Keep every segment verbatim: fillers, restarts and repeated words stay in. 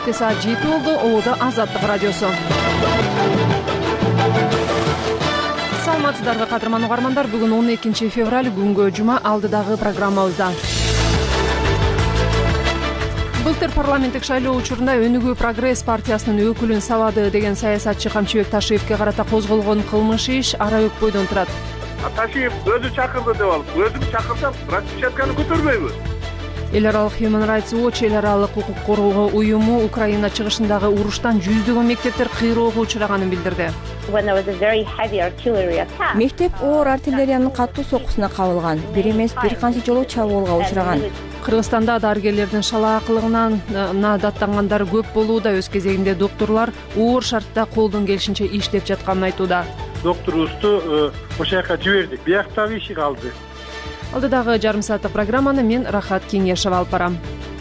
Кечте саат жети болду. Ободо Азаттык радиосу. Саламатсыздарбы кадырман угармандар. Бүгүн он экинчи февраль күнгө жума, алдыдагы программабызда. Былтыр парламенттик шайлоо учурунда Өнүгүү прогресс партиясынын өкүлүн сабады деген саясатчы Камчыбек Ташиевке карата козголгон кылмыш иш ара өкпөйдөн турат. Ташиев өзү чакырды деп алып, өзүн чакырса распечатканы көтөрбөйбү? Эл аралык Human Rights Watch эл аралык укук коргоо уюму Украина чыгышындагы уруштан жүздөгөн мектептер кыйроого учураганын билдирди. Мектеп оор артиллериянын катуу сокусуна кабылган, бир эмес бир канча жолу чабуулга учураган. Кыргызстанда дарыгерлердин шалаакылыгынан даттангандар көп болууда. Өз кезегинде докторлор оор шартта колдон келишинче иштеп жатканын айтууда. Докторубузду ошол жака жибердик, бияктагы иши калды. Алдыдагы жарым сааттык программаны мен Рахат Кеңешева алып барам.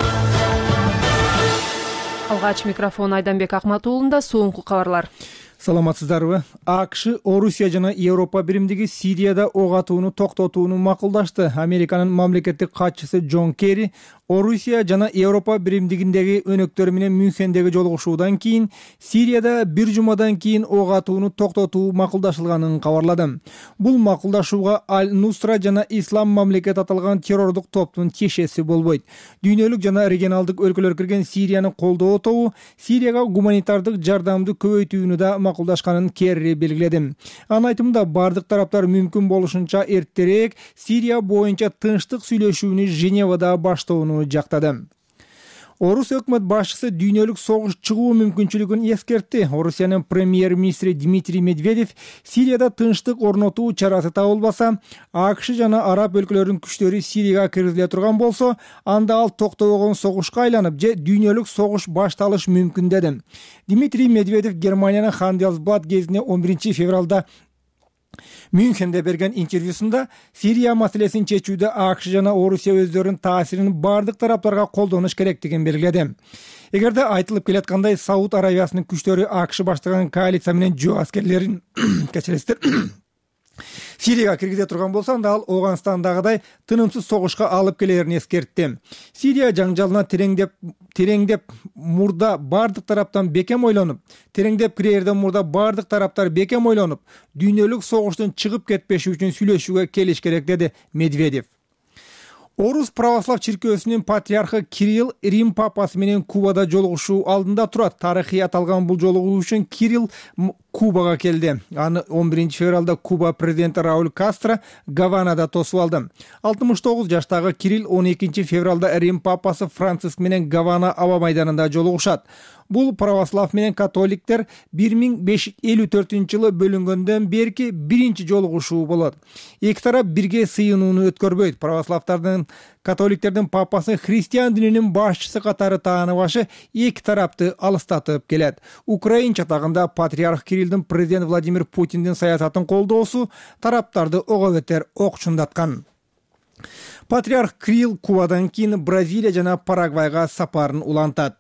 Алгач микрофон Айданбек Акматуулунда. Соңку кабарлар. Саламатсыздарбы? АКШ Орусия жана Европа биримдиги Сирияда ок атууну токтотууну макулдашты. Американын мамлекеттик катчысы Джон Керри Орусия жана Европа биримдигиндеги өнөктөрү менен Мюнхендеги жолугушуудан кийин Сирияда бир жумадан кийин ок атууну токтотуу макулдашылганын кабарлады. Бул макулдашууга Аль-Нусра жана Ислам мамлекет аталган террордук топтун тиешеси болбойт. Дүйнөлүк жана регионалдык өлкөлөр кирген Сирияны колдоо тобу Сирияга гуманитардык жардамды көбөйтүүнү да макулдашканын Керри белгиледи. Анын айтымында бардык тараптар мүмкүн болушунча эртерээк Сирия боюнча тынчтык сүйлөшүүнү Женевада баштоону жактады. Орус өкмөт башчысы дүйнөлүк согуш чыгуу мүмкүнчүлүгүн эскертти. Орусиянын премьер-министри Дмитрий Медведев Сирияда тынчтык орнотуу чарасы табылбаса, АКШ жана араб өлкөлөрүнүн күчтөрү Сирияга киргизиле турган болсо, анда ал токтобогон согушка айланып же дүйнөлүк согуш башталышы мүмкүн деди. Дмитрий Медведев Германиянын Handelsblatt гезитине он биринчи февралда Мюнхенде берген интервьюсунда Сирия маселесин чечүүдө АКШ жана Орусия өздөрүнүн таасирин бардык тараптарга колдонуш керектигин белгиледи. Эгерде айтылып келаткандай Сауд Арабиясынын күчтөрү АКШ баштаган коалиция менен жөө аскерлерин кечиресиздер Сирияга киргизе турган болсо, анда ал Ооганстандагыдай тынымсыз согушка алып келерин эскертти. Сирия жаңжалына тереңдеп тереңдеп мурда бардык тараптан бекем ойлонуп, тереңдеп кирерден мурда бардык тараптар бекем ойлонуп, дүйнөлүк согуштун чыгып кетпеши үчүн сүйлөшүүгө келиш керек, деди Медведев. Орус православ чиркөөсүнүн патриархы Кирилл Рим папасы менен Кубада жолугушуу алдында турат. Тарыхый аталган бул жолугушуу үчүн Кирилл Кубага келди. Аны он биринчи февралда Куба президенти Рауль Кастро Гаванада тосуп алды. алтымыш тогуз жаштагы Кирилл он экинчи февралда Рим папасы Франциск менен Гавана аба майданында жолугушат. Бул православ менен католиктер бир миң беш жүз элүү төртүнчү жылы бөлүнгөндөн берки биринчи жолугушуу болот. Эки тарап бирге сыйынууну өткөрбөйт. Православдардын католиктердин папасы христиан дининин башчысы катары тааныбашы эки тарапты алыстатып келет. Украин чатагында патриарх Кириллдин президент Владимир Путиндин саясатын колдоосу тараптарды ого бетер окчундаткан. Патриарх Кирилл Кубадан кийин Бразилия жана Парагвайга сапарын улантат.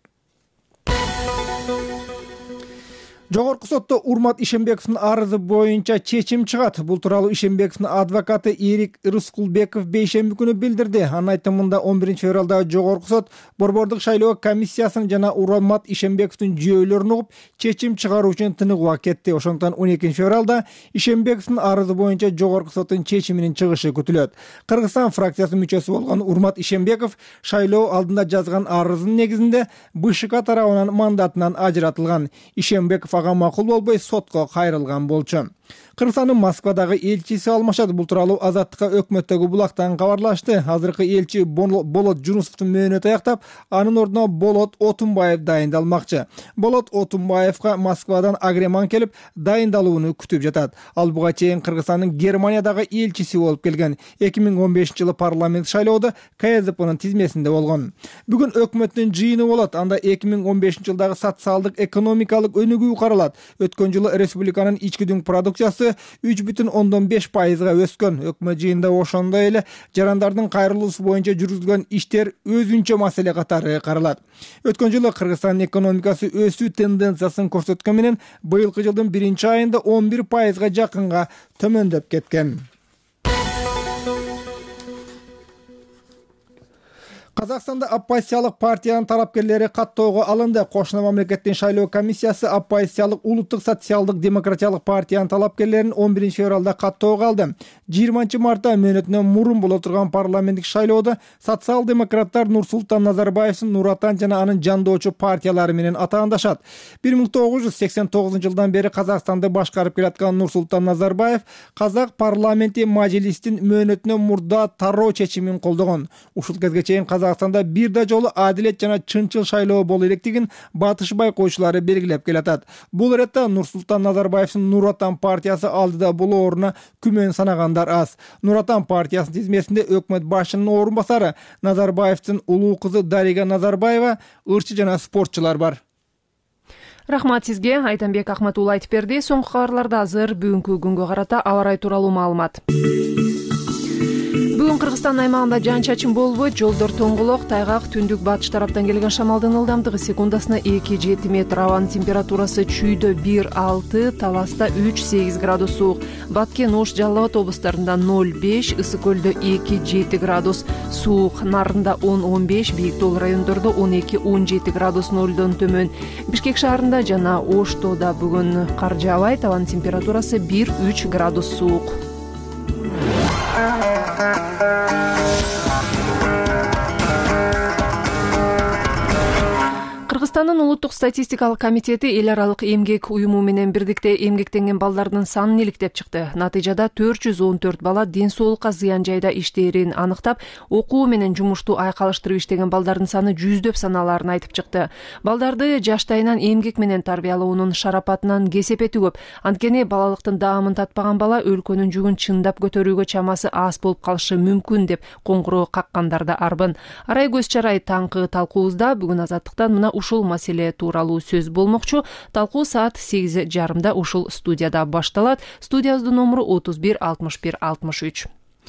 Жогорку сотто Урмат Ишембековдун арызы боюнча чечим чыгат. Бул тууралуу Ишембековдун адвокаты Эрик Рыскулбеков бейшемби күнү билдирди. Анын айтымында он биринчи февралда Жогорку сот борбордук шайлоо комиссиясынын жана Урмат Ишембековдун жүйөлөрүн угуп, чечим чыгаруу үчүн тыныгууга кетти. Ошондуктан он экинчи февралда Ишембековдун арызы боюнча Жогорку соттун чечиминин чыгышы күтүлөт. Кыргызстан фракциясынын мүчөсү болгон Урмат Ишембеков шайлоо алдында жазган арызынын негизинде БШК тарабынан мандатынан ажыратылган. Ишембеков ага макул болбой сотко кайрылган болчу. Кыргызстандын Москвадагы элчиси алмашат. Бул тууралуу Азаттыкка өкмөттөгү булактан кабарлашты. Азыркы элчи Болот Жунусовдун мөөнөтү аяктап, анын ордуна Болот Отунбаев дайындалмакчы. Болот Отунбаевга Москвадан агреман келип, дайындалууну күтүп жатат. Ал буга чейин Кыргызстандын Германиядагы элчиси болуп келген. эки миң он бешинчи жылы парламент шайлоодо КСДПнын тизмесинде болгон. Бүгүн өкмөттүн жыйыны болот. Анда эки миң он бешинчи жылдагы социалдык экономикалык өнүгүү каралат. Өткөн жылы республиканын ички дүң продукциясы үч бүтүн ондон беш пайызга өскөн. Өкмөт жыйынында ошондой эле жарандардын кайрылуусу боюнча жүргүзүлгөн иштер өзүнчө маселе катары каралат. Өткөн жылы Кыргызстандын экономикасы өсүү тенденциясын көрсөткөн менен быйылкы жылдын биринчи айында он бир пайызга жакынга төмөндөп кеткен. Казакстанда оппозициялык партиянын талапкерлери каттоого алынды. Кошуна мамлекеттин шайлоо комиссиясы оппозициялык улуттук социалдык демократиялык партиянын талапкерлерин он биринчи февралда каттоого алды. жыйырманчы мартта мөөнөтүнөн мурун боло турган парламенттик шайлоодо социал-демократтар Нурсултан Назарбаевдин Нур Отан жана анын жандоочу партиялары менен атаандашат. бир миң тогуз жүз сексен тогузунчу жылдан бери Казакстанды башкарып келаткан Нурсултан Назарбаев казак парламенти мажилистин мөөнөтүнөн мурда тароо чечимин колдогон. Ушул кезге чейин Казакстанда бир да жолу адилет жана чынчыл шайлоо боло электигин батыш байкоочулары белгилеп келатат. Бул иретте Нурсултан Назарбаевдин Нур Отан партиясы алдыда бул орунна күмөн санагандар аз. Нур Отан партиясынын тизмесинде өкмөт башчынын орун басары Назарбаевдин улуу кызы Дарига Назарбаева, ырчы жана спортчулар бар. Рахмат сизге, Айтамбек Ахматулла айтып берди. Соңку кабарларда азыр бүгүнкү күнгө карата аба ырайы тууралуу маалымат. Бүгүн Кыргызстан аймагында жаан-чачын болбойт, жолдор тоңголок, тайгак, түндүк батыш тараптан келген шамалдын ылдамдыгы секундасына эки жети метр, абанын температурасы чүйдө бир алты, Таласта үч сегиз градус суук, Баткен, Ош, Жалал Абад облустарында ноль беш, Ысык көлдө эки жети градус суук, Нарында он он беш, Бийик Тол райондордо он эки он жети градус нолдон төмөн. Бишкек шаарында жана Оштодо бүгүн кар жаабайт, абанын температурасы бир үч градус суук. Кыргызстандын улуттук статистикалык комитети эл аралык эмгек уюму менен бирдикте эмгектенген балдардын санын иликтеп чыкты. Натыйжада төрт жүз он төрт бала ден соолукка зыян жайда иштээрин аныктап, окуу менен жумушту айкалыштырып иштеген балдардын саны жүздөп саналаарын айтып чыкты. Балдарды жаштайынан эмгек менен тарбиялоонун шарапатынан кесепети көп. Анткени балалыктын даамын татпаган бала өлкөнүн жүгүн чындап көтөрүүгө чамасы аз болуп калышы мүмкүн деп коңгуроо каккандар да арбын. Арай көз чарай таңкы талкуубузда бүгүн Азаттыктан мына ушул маселе тууралуу сөз болмокчу. Талкуу саат сегиз жарымда ушул студияда башталат. Студиябыздын номуру отуз бир алтымыш бир алтымыш үч.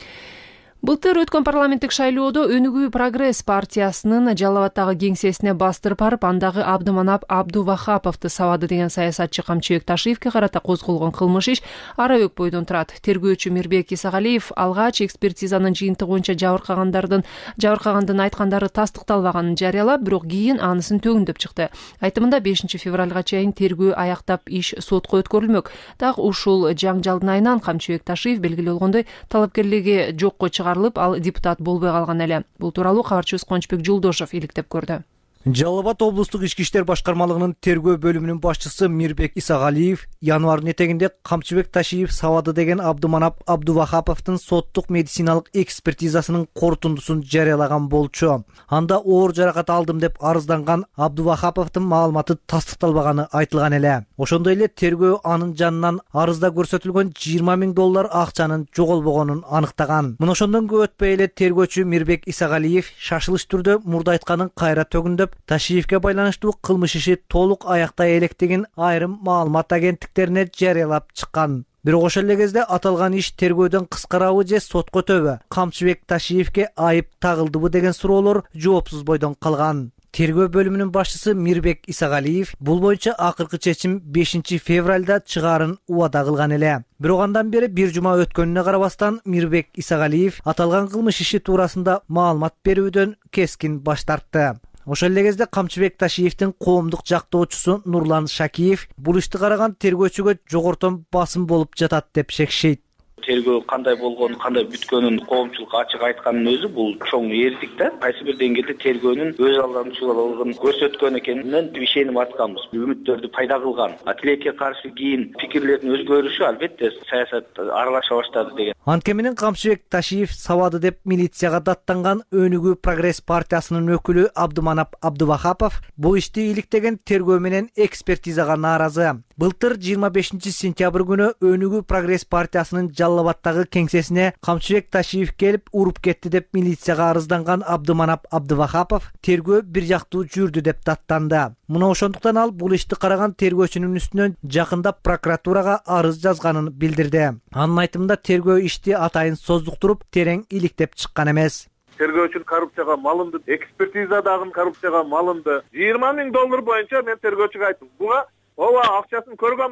Былтыр өткөн парламенттик шайлоодо Өнүгүү прогресс партиясынын Жалал Абаддагы кеңсесине бастырып барып, андагы Абдыманап Абдувахаповду сабады деген саясатчы Камчыбек Ташиевке карата козголгон кылмыш иш ара өк бойдон турат. Тергөөчү Мирбек Исагалиев алгач экспертизанын жыйынтыгы боюнча жабыркагандардын жабыркагандын айткандары тастыкталбаганын жарыялап, бирок кийин анысын төгүндөп чыкты. Айтымында бешинчи февралга чейин тергөө аяктап иш сотко өткөрүлмөк. Так ушул жаңжалдын айынан Камчыбек Ташиев белгилүү болгондой талапкерлиги жокко чыгарылып, ал депутат болбой калган эле. Бул тууралуу кабарчыбыз Кончбек Жолдошов иликтеп көрдү. Жалал Абад облустук ички иштер башкармалыгынын тергөө бөлүмүнүн башчысы Мирбек Исагалиев январдын этегинде Камчыбек Ташиев сабады деген Абдыманап Абдувахаповдун соттук медициналык экспертизасынын корутундусун жарыялаган болчу. Анда оор жаракат алдым деп арызданган Абдувахаповдун маалыматы тастыкталбаганы айтылган эле. Ошондой эле тергөө анын жанынан арызда көрсөтүлгөн жыйырма миң доллар акчанын жоголбогонун аныктаган. Мына ошондон көп өтпөй эле тергөөчү Мирбек Исагалиев шашылыш түрдө мурда айтканын кайра төгүндөп, Ташиевке байланыштуу кылмыш иши толук аяктай электигин айрым маалымат агенттиктерине жарыялап чыккан. Бирок ошол эле кезде аталган иш тергөөдөн кыскарабы же сотко өтөбү, Камчыбек Ташиевке айып тагылдыбы деген суроолор жоопсуз бойдон калган. Тергөө бөлүмүнүн башчысы Мирбек Исагалиев бул боюнча акыркы чечим бешинчи февралда чыгаарын убада кылган эле. Бирок андан бери бир жума өткөнүнө карабастан Мирбек Исагалиев аталган кылмыш иши туурасында маалымат берүүдөн кескин баш тартты. Ошол эле кезде Камчыбек Ташиевдин коомдук жактоочусу Нурлан Шакиев бул ишти караган тергөөчүгө жогортон басым болуп жатат деп шекшейт. Тергөө кандай болгонун, кандай бүткөнүн коомчулукка ачык айткандын өзү бул чоң эрдик да. Кайсы бир деңгээлде тергөөнүн өз алдынчылыгын көрсөткөн экенинен ишеним атканбыз. Үмүттөрдү пайда кылган. А тилекке каршы кийин пикирлердин өзгөрүшү албетте саясат аралаша баштады деген. Анткени менен Камчыбек Ташиев сабады деп милицияга даттанган Өнүгүү прогресс партиясынын өкүлү Абдыманап Абдувахапов бул ишти иликтеген тергөө менен экспертизага нааразы. Былтыр жыйырма бешинчи сентябрь күнү Өнүгүү прогресс партиясынын Жалал Абаддагы кеңсесине Камчыбек Ташиев келип уруп кетти деп милицияга арызданган Абдыманап Абдувахапов тергөө бир жактуу жүрдү деп даттанды. Мына ошондуктан ал бул ишти караган тергөөчүнүн үстүнөн жакында прокуратурага арыз жазганын билдирди. Анын айтымында тергөө ишти атайын создуктуруп, терең иликтеп чыккан эмес. Тергөөчүн коррупцияга малынды, экспертизадагы коррупцияга малынды. жыйырма миң доллар боюнча мен тергөөчүгө айттым. Буга ооба акчасын көргөнбүз деп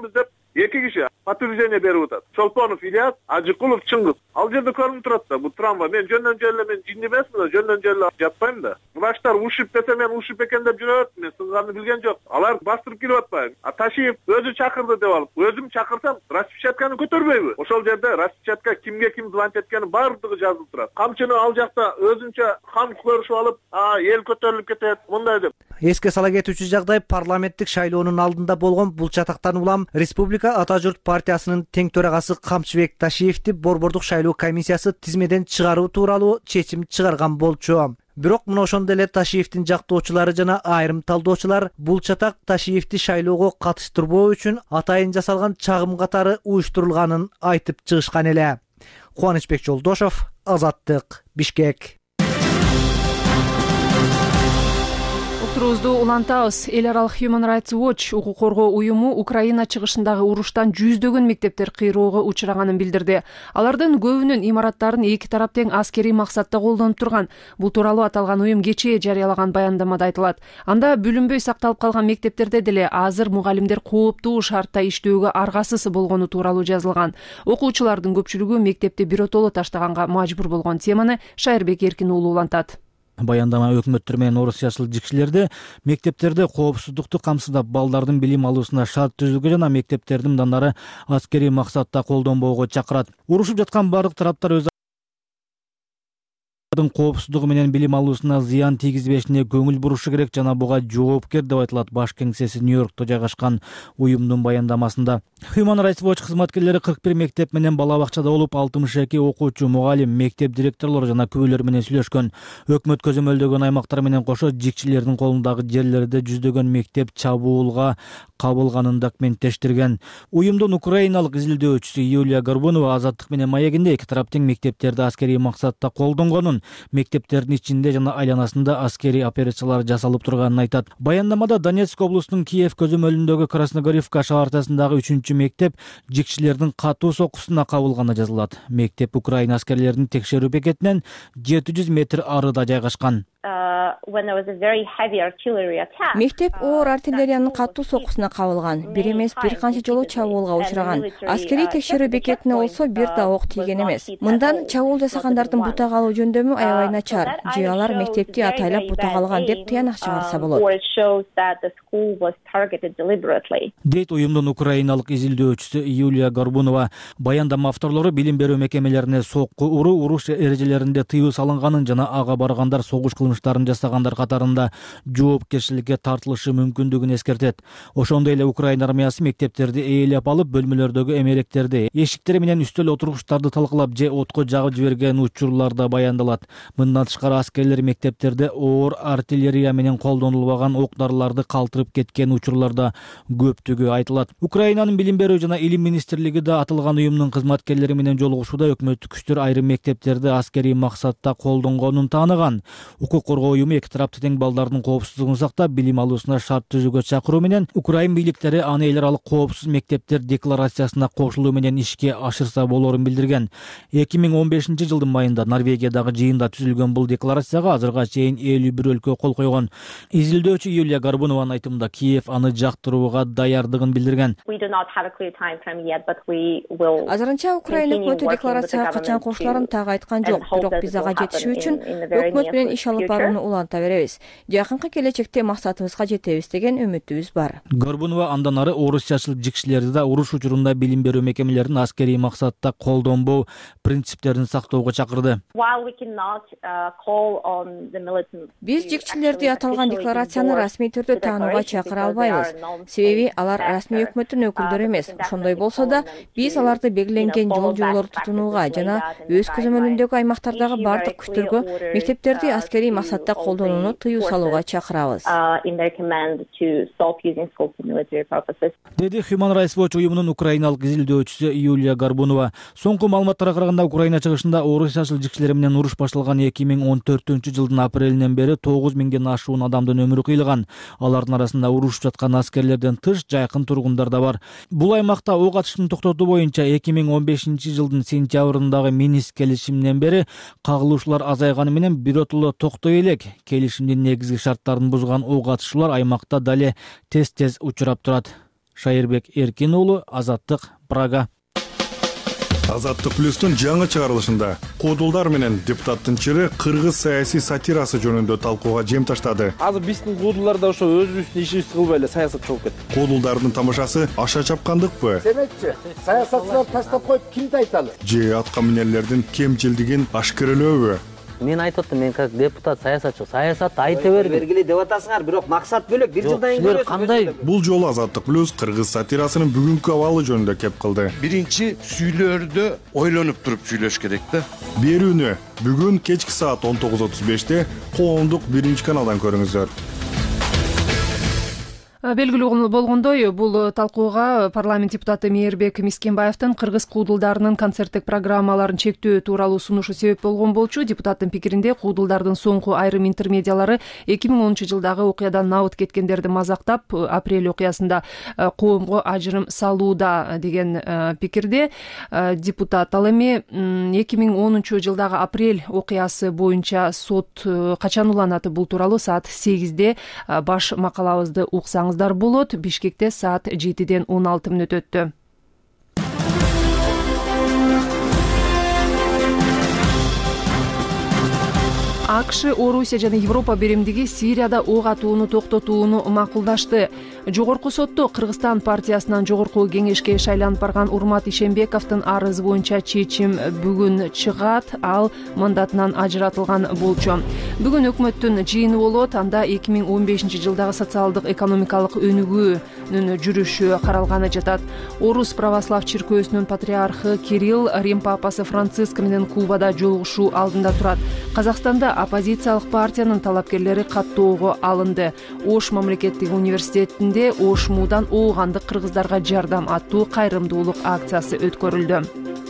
эки киши подтверждение берип атат. Чолпонов Ильяс, Ажыкулов Чыңгыз. Ал жерде көрүнүп турат да, бул трамвай. Мен жөндөн жолу мен жин эмесмин да, жөндөн жолу жатпайм да. Врачтар ушип десе мен ушип экен деп жүрөт, мен сынганды билген жок. Алар бастырып кирип атпайбы. А Ташиев өзү чакырды деп алып, өзүм чакырсам распечатканы көтөрбөйбү? Ошол жерде распечатка кимге ким звонить эткени баардыгы жазылып турат. Камчыны ал жакта өзүнчө кам көрүшүп алып, а эл көтөрүлүп кетет, мындай деп. Эске сала кетүүчү жагдай парламенттик шайлоонун алдында болгон бул чатактан улам Республика Ата журт партиясынын тең төрагасы Камчыбек Ташиевди борбордук шайлоо комиссиясы тизмеден чыгаруу тууралуу чечим чыгарган болчу. Бирок мына ошондо эле Ташиевдин жактоочулары жана айрым талдоочулар бул чатак Ташиевди шайлоого катыштырбоо үчүн атайын жасалган чагым катары уюштурулганын айтып чыгышкан эле. Кубанычбек Жолдошов, Азаттык, Бишкек. Уктуруубузду улантабыз. Эл аралык Human Rights Watch укук коргоо уюму Украина чыгышындагы уруштан жүздөгөн мектептер кыйроого учураганын билдирди. Алардын көбүнүн имараттарын эки тарап тең аскерий максатта колдонуп турган. Бул тууралуу аталган уюм кечээ жарыялаган баяндамада айтылат. Анда бүлүнбөй сакталып калган мектептерде деле азыр мугалимдер кооптуу шартта иштөөгө аргасыз болгону тууралуу жазылган. Окуучулардын көпчүлүгү мектепти биротоло таштаганга мажбур болгон теманы Шайырбек Эркин уулу улантат. Баяндама өкмөттөр менен орусиячыл жикшилерди мектептерде коопсуздукту камсыздап балдардын билим алуусуна шарт түзүүгө жана мектептердин мындандары аскерий максатта колдонбоого чакырат. Урушуп жаткан бардык тараптар өз коопсуздугу менен билим алуусуна зыян тийгизбешине көңүл бурушу керек жана буга жоопкер деп айтылат баш кеңсеси Нью-Йоркто жайгашкан уюмдун баяндамасында. Human Rights Watch кызматкерлери кырк бир мектеп менен бала бакчада болуп, алтымыш эки окуучу, мугалим, мектеп директорлору жана күбөлөр менен сүйлөшкөн. Өкмөт көзөмөлдөгөн аймактар менен кошо жикчилердин колундагы жерлерде жүздөгөн мектеп чабуулга кабылганын документтештирген. Уюмдун украиналык изилдөөчүсү Юлия Горбунова Азаттык менен маегинде эки тарап тең мектептерди аскерий максатта колдонгонун, мектептердин ичинде жана айланасында аскерий операциялар жасалып турганын айтат. Баяндамада Донецк облусунун Киев көзөмөлүндөгү Красногорівка шаартасындагы үчүнчү мектеп жикчилердин катуу сокусуна кабылганы жазылат. Мектеп Украина аскерлеринин текшерүү бекетинен жети жүз метр арыда жайгашкан. Мектеп оор артиллериянын катуу сокусуна кабылган. Бир эмес бир канча жолу чабуулга учураган. Аскерий текшерүү бекетине болсо бир да ок тийген эмес. Мындан чабуул жасагандардын бутак алуу жөндөмү аябай начар. Же алар мектепти атайлап бутак алган деп тыянак чыгарса болот. Дейт уюмдун украиналык изилдөөчүсү Юлия Горбунова. Баяндама авторлору билим берүү мекемелерине сокку уруу, уруш эрежелеринде тыюу салынганын жана ага баргандар согуш кылмыштарын жасагандар катарында жоопкерчиликке тартылышы мүмкүндүгүн эскертет. Ошондой эле Украина армиясы мектептерди ээлеп алып, бөлмөлөрдөгү эмеректерди, эшиктер менен үстөл отургучтарды талкалап же отко жагып жиберген учурларда баяндалат. Мындан тышкары аскерлер мектептерде оор артиллерия менен колдонулбаган ок-дарыларды калтырып кеткен учурларда көптүгү айтылат. Украинанын билим берүү жана илим министрлиги да аталган уюмдун кызматкерлери менен жолугушууда өкмөттүк күчтөр айрым мектептерди аскерий максатта колдонгонун тааныган. Укук коргоо уюму эки тарапты тең балдардын коопсуздугун сактап, билим алуусуна шарт түзүүгө чакыруу менен Украин бийликтери аны эл аралык коопсуз мектептер декларациясына кошулуу менен ишке ашырса болорун билдирген. эки миң он бешинчи жылдын майында Норвегиядагы жыйында түзүлгөн бул декларацияга азырга чейин элүү бир өлкө кол койгон. Изилдөөчү Юлия Горбунованын айтымында Киев аны жактырууга даярдыгын билдирген. Азырынча Украина өкмөтү декларацияга качан кошуларын так айткан жок, бирок биз ага жетишүү үчүн өкмөт менен иш алып барууну уланта беребиз. Жакынкы келечекте максатыбызга жетебиз деген үмүтүбүз бар. Горбунова андан ары орусчачыл жикшилерди да уруш учурунда билим берүү мекемелерин аскерий максатта колдонбоо принциптерин сактоого чакырды. Биз жикчилерди аталган декларацияны расмий түрдө таанууга чакыра албайбыз. Себеби алар расмий өкмөттүн өкүлдөрү эмес. Ошондой болсо да биз аларды белгиленген жол жоболорду тутунууга жана өз көзөмөлүндөгү аймактардагы бардык күчтөргө мектептерди аскерий максатта колдонууну тыюу салууга чакырабыз. Деди Human Rights Watch уюмунун украиналык изилдөөчүсү Юлия Горбунова. Соңку маалыматтарга караганда Украина чыгышында орусчачыл жикчилер менен уруш башталган эки миң он төртүнчү жылдын апрелинен бери тогуз миңден ашуун адамдын өмүрү кыйылган. Алардын арасында урушуп жаткан аскерлерден тыш жайкын тургундар да бар. Бул аймакта ок атышын токтотуу боюнча эки миң он бешинчи жылдын сентябрындагы Минск келишиминен бери кагылуушулар азайганы менен биротоло токтой элек. Келишимдин негизги шарттарын бузган ок атышуулар аймакта дале тез-тез учурап турат. Шайырбек Эркин уулу, Азаттык, Прага. Азаттык плюстун жаңы чыгарылышында куудулдар менен депутаттын чыры кыргыз саясий сатирасы жөнүндө талкууга жем таштады. Азыр биздин куудулдар да ошо өзүбүздүн ишибизди кылбай эле саясатчы болуп кетти. Куудулдардын тамашасы аша чапкандыкпы? Демекчи, саясатчылар таштап коюп кимди айталы? Же атка минерлердин кемчилдигин ашкерелөөбү? Мен айтып аттым, мен как депутат, саясатчы, саясатты айта бергиле. Бергиле деп атасыңар, бирок максат бөлөк. Бир жылдан кийин көрөсүз. Кандай? Бул жолу Азаттык плюс кыргыз сатирасынын бүгүнкү абалы жөнүндө кеп кылды. Биринчи сүйлөрдө ойлонуп туруп сүйлөш керек да. Берүүнү бүгүн кечки саат он тогуз отуз беште коомдук биринчи каналдан көрүңүздөр. Белгилүү болгондой, бул талкууга парламент депутаты Мээрбек Мискенбаевдин кыргыз куудулдарынын концерттик программаларын чектөө тууралуу сунушу себеп болгон болчу. Депутаттын пикиринде куудулдардын соңку айрым интермедиялары эки миң онунчу жылдагы окуядан набыт кеткендерди мазактап, апрель окуясында коомго ажырым салууда деген пикирде депутат. Ал эми эки миң онунчу жылдагы апрель окуясы боюнча сот качан уланат, бул тууралуу саат сегизде баш макалабызды уксаңыз болот. Бишкекте саат жетиден он алты мүнөт өттү. АКШ, Орусия жана Европа биримдиги Сирияда ок атууну токтотууну макулдашты. Жогорку сотто Кыргызстан партиясынан жогорку кеңешке шайланып барган Урмат Ишембековдун арызы боюнча чечим бүгүн чыгат. Ал мандатынан ажыратылган болчу. Бүгүн өкмөттүн жыйыны болот. Анда эки миң он бешинчи жылдагы социалдык экономикалык өнүгүүнүн жүрүшү каралганы жатат. Орус православ чиркөөсүнүн патриархы Кирилл Рим папасы Франциск менен Кубада жолугушуу алдында турат. Казакстанда оппозициялык партиянын талапкерлери каттоого алынды. Ош мамлекеттик университетинде Ош муудан оогандык кыргыздарга жардам аттуу кайрымдуулук акциясы өткөрүлдү.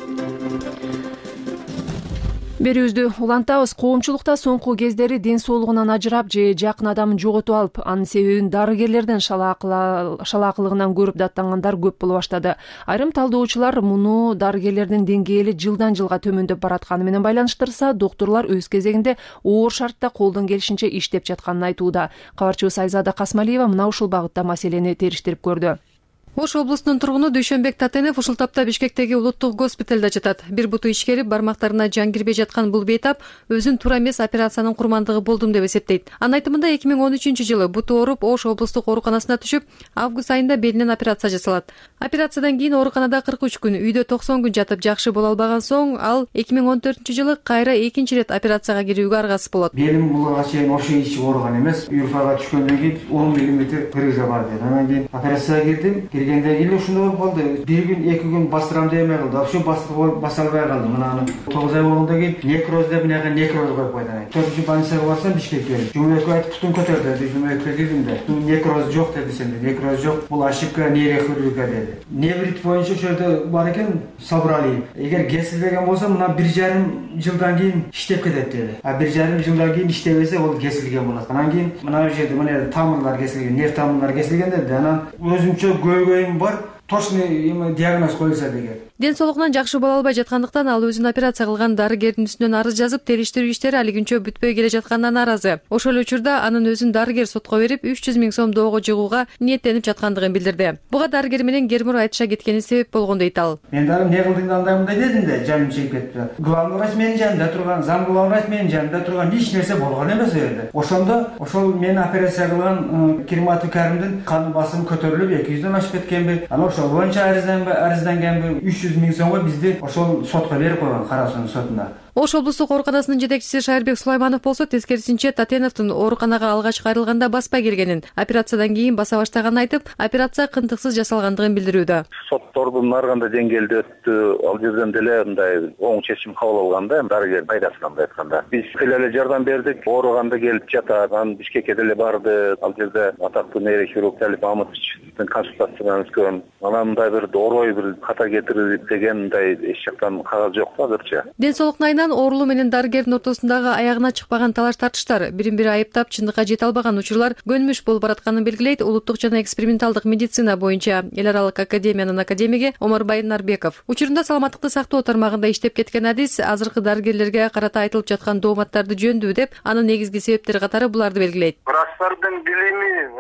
Берүүбүздү улантабыз. Коомчулукта соңку кездери ден соолугунан ажырап же жакын адамын жоготуп алып, анын себебин дарыгерлердин шалаакылыгынан көрүп даттангандар көп боло баштады. Айрым талдоочулар муну дарыгерлердин деңгээли жылдан жылга төмөндөп баратканы менен байланыштырса, доктурлар өз кезегинде оор шартта колдон келишинче иштеп жатканын айтууда. Кабарчыбыз Айзада Касмалиева мына ушул багытта маселени териштирип көрдү. Ош облусунун тургуну Дүйшөнбек Татенов ушул тапта Бишкектеги улуттук госпиталда жатат. Бир буту ишкерип, бармактарына жан кирбей жаткан бул бейтап өзүн туура эмес операциянын курмандыгы болдум деп эсептейт. Анын айтымында эки миң он үчүнчү жылы буту ооруп Ош облустук ооруканасына түшүп, август айында белинен операция жасалат. Операциядан кийин ооруканада кырк үч күн, үйдө токсон күн жатып жакшы боло албаган соң, ал эки миң он төртүнчү жылы кайра экинчи ирет операцияга кирүүгө аргасыз болот. Белим булга чейин ошо ичи ооруган эмес. Юрфага түшкөндөн кийин он миллиметр грыжа бар деп. Анан кийин операцияга кирдим. Киргенде кийин ушундай болду. Бир күн, эки күн бастырам дебей калды. Вообще бастырып баса албай калдым. Мына тогуз ай болгондон кийин некроз деп мынага некроз коюп койду. төртүнчү больницага барсам Бишкекке. Жумекке айтып путун көтөрдү. Жумекке кирдим да. Некроз жок деди сенде. Некроз жок. Бул ошибка нейрохирургия деди. Неврит боюнча ошол жерде бар экен, собрали. Эгер кесилбеген болсо мына бир жарым жылдан кийин иштеп кетет деди. А бир жарым жылдан кийин иштебесе ол кесилген болот. Анан кийин мына жерде мына тамырлар кесилген, нерв тамырлары кесилген деди. Анан өзүмчө көйгөйүм бар. Точный диагноз коюлса деген. Ден соолугунан жакшы боло албай жаткандыктан ал өзүн операция кылган дарыгердин үстүнөн арыз жазып, териштирүү иштери алигинчө бүтпөй келе жатканына нааразы. Ошол учурда анын өзүн дарыгер сотко берип, үч жүз миң сом доого жыгууга ниеттенип жаткандыгын билдирди. Буга дарыгер менен Гермур айтыша кеткени себеп болгон дейт ал. Мен дагы эмне кылдың андай мындай дедим да, жаным чыгып кетти. Главный врач менин жанымда турган, зам главный врач менин жанымда турган, эч нерсе болгон эмес у жерде. Ошондо ошол мени операция кылган Кирматов Каримдин кан басымы көтөрүлүп эки жүздөн ашып кеткенби? Анан ошол боюнча арыздангенби үч жүз миң сомго бизди ошол сотко берип койгон, Карасуунун сотуна. Ош облустук ооруканасынын жетекчиси Шайырбек Сулайманов болсо тескерисинче Татеновдун ооруканага алгач кайрылганда баспай келгенин, операциядан кийин баса баштаганын айтып, операция кынтыксыз жасалгандыгын билдирүүдө. Соттордун ар кандай деңгээлде өттү, ал жерден деле мындай оң чечим кабыл алганда, дарыгер пайдасынан айтканда. Биз эле жардам бердик, ооруганда келип жатат, анан Бишкекке деле барды, ал жерде атактуу нейрохирург Талип Мамытовичтин консультациясынан өткөн. Анан мындай бир орой бир ката кетирип деген мындай эч жактан кагаз жок да азырча. Ден соолуктун айынан оорулуу менен дарыгердин ортосундагы аягына чыкпаган талаш тартыштар, бирин-бири айыптап чындыкка жете албаган учурлар көнүмүш болуп баратканын белгилейт улуттук жана эксперименталдык медицина боюнча эл аралык академиянын академиги Омарбай Нарбеков. Учурунда саламаттыкты сактоо тармагында иштеп кеткен адис азыркы дарыгерлерге карата айтылып жаткан дооматтарды жөндүү деп, анын негизги себептери катары буларды белгилейт. Врачтардын билими,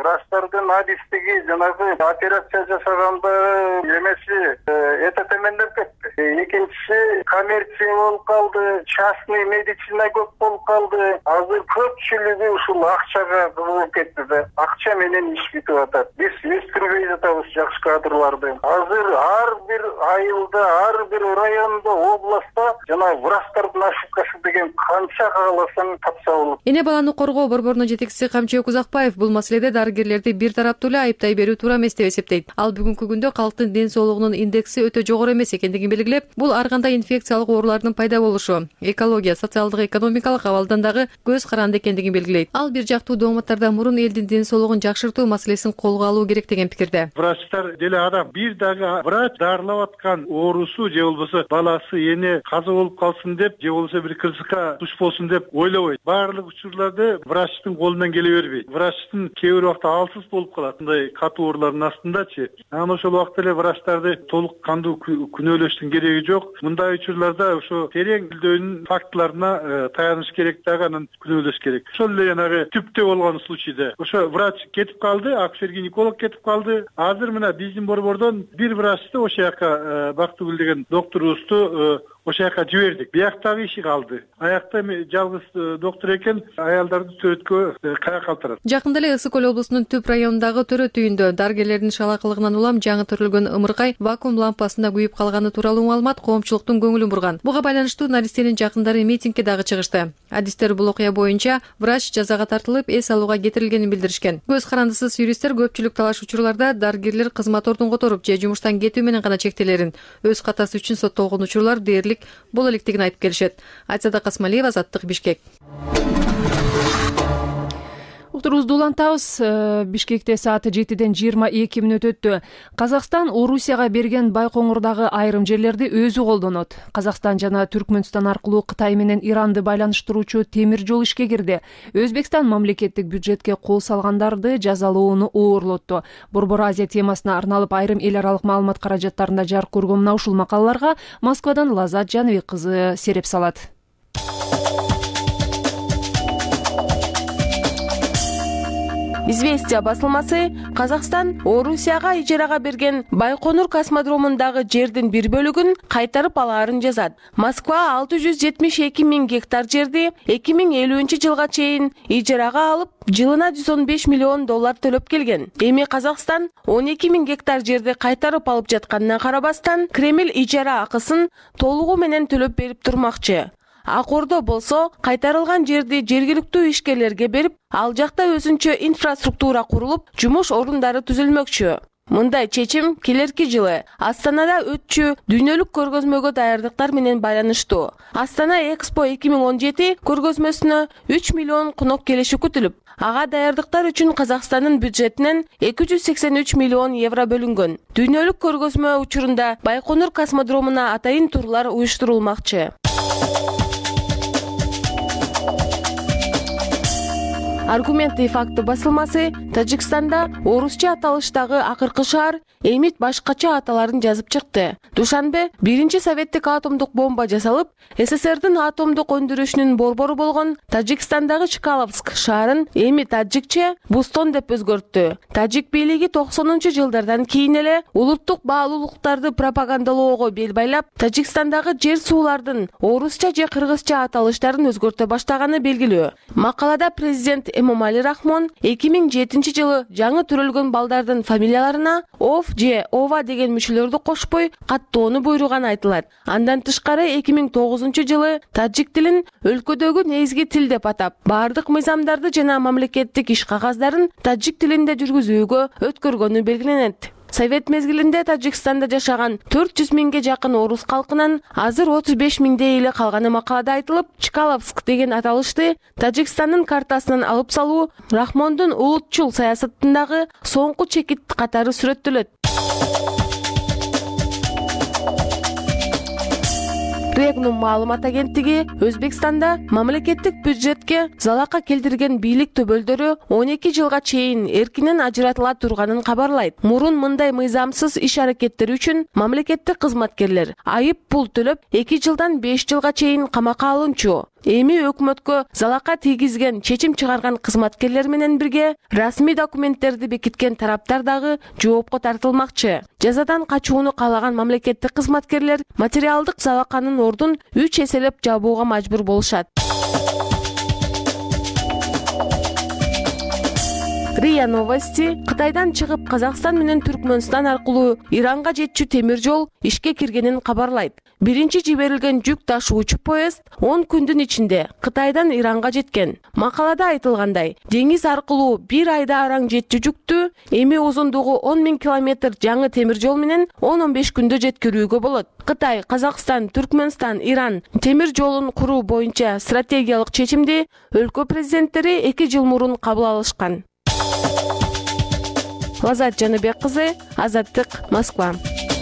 врачтардын адистиги жанагы операция жасаганда эмеси это төмөндөп кетти. Экинчиси коммерция болуп калды, частный медицина көп болуп калды. Азыр көпчүлүгү ушул акчага кызыгып кетти да. Акча менен иш бүтүп атат. Биз өстүрбөй жатабыз жакшы кадрларды. Азыр ар бир айылда, ар бир райондо, областта жана врачтардын ошибкасы деген канча кааласаң тапса болот. Эне баланы коргоо борборунун жетекчиси Камчыбек Узакбаев бул маселеде дарыгерлерди бир тараптуу эле айыптай берүү туура эмес деп эсептейт. Ал бүгүнкү күндө калктын ден соолугунун индекси өтө жогору эмес экендигин белгилеп, бул ар кандай инфекциялык оорулардын пайда болушу, экология, социалдык, экономикалык абалдан дагы көз каранды экендигин белгилейт. Ал бир жактуу дооматтардан мурун элдин ден соолугун жакшыртуу маселесин колго алуу керек деген пикирде. Врачтар деле адам бир дагы врач дарылап аткан оорусу же болбосо баласы эне каза болуп калсын деп, же болбосо бир кырсыкка туш болсун деп ойлобойт. Баардык учурларда врачтын колунан келе бербейт. Врачтын кээ бир убакта алсыз болуп калат. Мындай катуу оорулардын астындачы. Анан ошол убакта эле врачтарды толук кандуу күнөөлөштүн кереги жок. Мындай учурларда ошо терең билдөөнүн фактыларына таяныш керек дагы, анан күнөөлөш керек. Ошол эле жанагы түптө болгон случайда ошо врач кетип калды, акушер-гинеколог кетип калды. Азыр мына биздин борбордон бир врачты ошол жака Бактыгүл деген докторубузду ошол жака жибердик. Бияктагы иши калды. Аякта жалгыз доктор экен, аялдарды төрөткө кая калтырат. Жакында эле Ысык Көл облусунун Түп районундагы төрөт үйүндө дарыгерлердин шалакылыгынан улам жаңы төрөлгөн ымыркай вакуум лампасында күйүп калганы тууралуу маалымат коомчулуктун көңүлүн бурган. Буга байланыштуу наристенин жакындары митингге дагы чыгышты. Адистер бул окуя боюнча врач жазага тартылып, эс алууга кетирилгенин билдиришкен. Көз карандысыз юристтер көпчүлүк талаш учурларда дарыгерлер кызмат ордун которуп же жумуштан кетүү менен гана чектелерин, өз катасы үчүн соттолгон учурлар дээрлик боло электигин айтып келишет. Айсада Касмалиева, Азаттык, Бишкек. Уктурубузду улантабыз. Бишкекте саат жетиден жыйырма эки мүнөт өттү. Казакстан Орусияга берген Байкоңурдагы айрым жерлерди өзү колдонот. Казакстан жана Түркмөнстан аркылуу Кытай менен Иранды байланыштыруучу темир жол ишке кирди. Өзбекстан мамлекеттик бюджетке кол салгандарды жазалоону оорлотту. Борбор Азия темасына арналып айрым эл аралык маалымат каражаттарында жарык көргөн мына ушул макалаларга Москвадан Лазат Жаныбек кызы сереп салат. Известия басылмасы Казакстан Орусияга ижарага берген Байконур космодромундагы жердин бир бөлүгүн кайтарып алаарын жазат. Москва алты жүз жетимиш эки миң гектар жерди эки миң элүүнчү жылга чейин ижарага алып, жылына жүз он беш миллион доллар төлөп келген. Эми Казакстан он эки миң гектар жерди кайтарып алып жатканына карабастан, Кремль ижара акысын толугу менен төлөп берип турмакчы. Ак Ордо болсо кайтарылган жерди жергиликтүү ишкерлерге берип, ал жакта өзүнчө инфраструктура курулуп, жумуш орундары түзүлмөкчү. Мындай чечим келерки жылы Астанада өтчү дүйнөлүк көргөзмөгө даярдыктар менен байланыштуу. Астана Экспо эки миң он жети көргөзмөсүнө үч миллион конок келиши күтүлүп, ага даярдыктар үчүн Казакстандын бюджетинен эки жүз сексен үч миллион евро бөлүнгөн. Дүйнөлүк көргөзмө учурунда Байконур космодромуна атайын турлар уюштурулмакчы. Аргументы и факты басылмасы Тажикстанда орусча аталыштагы акыркы шаар эмит башкача аталарын жазып чыкты. Душанбе биринчи советтик атомдук бомба жасалып, СССРдин атомдук өндүрүшүнүн борбору болгон Тажикстандагы Чкаловск шаарын эми таджикче Бустон деп өзгөрттү. Тажик бийлиги токсонунчу жылдардан кийин эле улуттук баалуулуктарды пропагандалоого бел байлап, Тажикстандагы жер суулардын орусча же кыргызча аталыштарын өзгөртө баштаганы белгилүү. Макалада президент Эмомали Рахмон эки миң жетинчи жылы жаңы төрөлгөн балдардын фамилияларына Ов же Ова деген мүчөлөрдү кошпой каттоону буйруган айтылат. Андан тышкары эки миң тогузунчу жылы таджик тилин өлкөдөгү негизги тил деп атап, бардык мыйзамдарды жана мамлекеттик иш кагаздарын таджик тилинде жүргүзүүгө өткөргөнү белгиленет. Совет мезгилинде Тажикстанда жашаган төрт жүз миңге жакын орус калкынын азыр отуз беш миңдей эле калганы макалада айтылып, Чкаловск деген аталышты Тажикстандын картасынан алып салуу Рахмондун улутчул саясатындагы соңку чекит катары сүрөттөлөт. Регнум маалымат агенттиги Өзбекстанда мамлекеттик бюджетке залака келтирген бийлик төбөлдөрү он эки жылга чейин эркинен ажыратыла турганын кабарлайт. Мурун мындай мыйзамсыз иш аракеттери үчүн мамлекеттик кызматкерлер айып пул төлөп эки жылдан беш жылга чейин камакка алынчу. эми өкмөткө залака тийгизген чечим чыгарган кызматкерлер менен бирге расмий документтерди бекиткен тараптар дагы жоопко тартылмакчы. Жазадан качууну каалаган мамлекеттик кызматкерлер материалдык залаканын ордун үч эселеп жабууга мажбур болушат. РИА Новости Кытайдан чыгып Казакстан менен Түркмөнстан аркылуу Иранга жетчү темир жол ишке киргенин кабарлайт. Биринчи жиберилген жүк ташуучу поезд он күндүн ичинде Кытайдан Иранга жеткен. Макалада айтылгандай, деңиз аркылуу бир айда араң жетчү жүктү эми узундугу он миң километр жаңы темир жол менен он он беш күндө жеткирүүгө болот. Кытай, Казакстан, Түркмөнстан, Иран темир жолун куруу боюнча стратегиялык чечимди өлкө президенттери эки жыл мурун кабыл алышкан. Лазат Жаныбек кызы, Азаттык, Москва.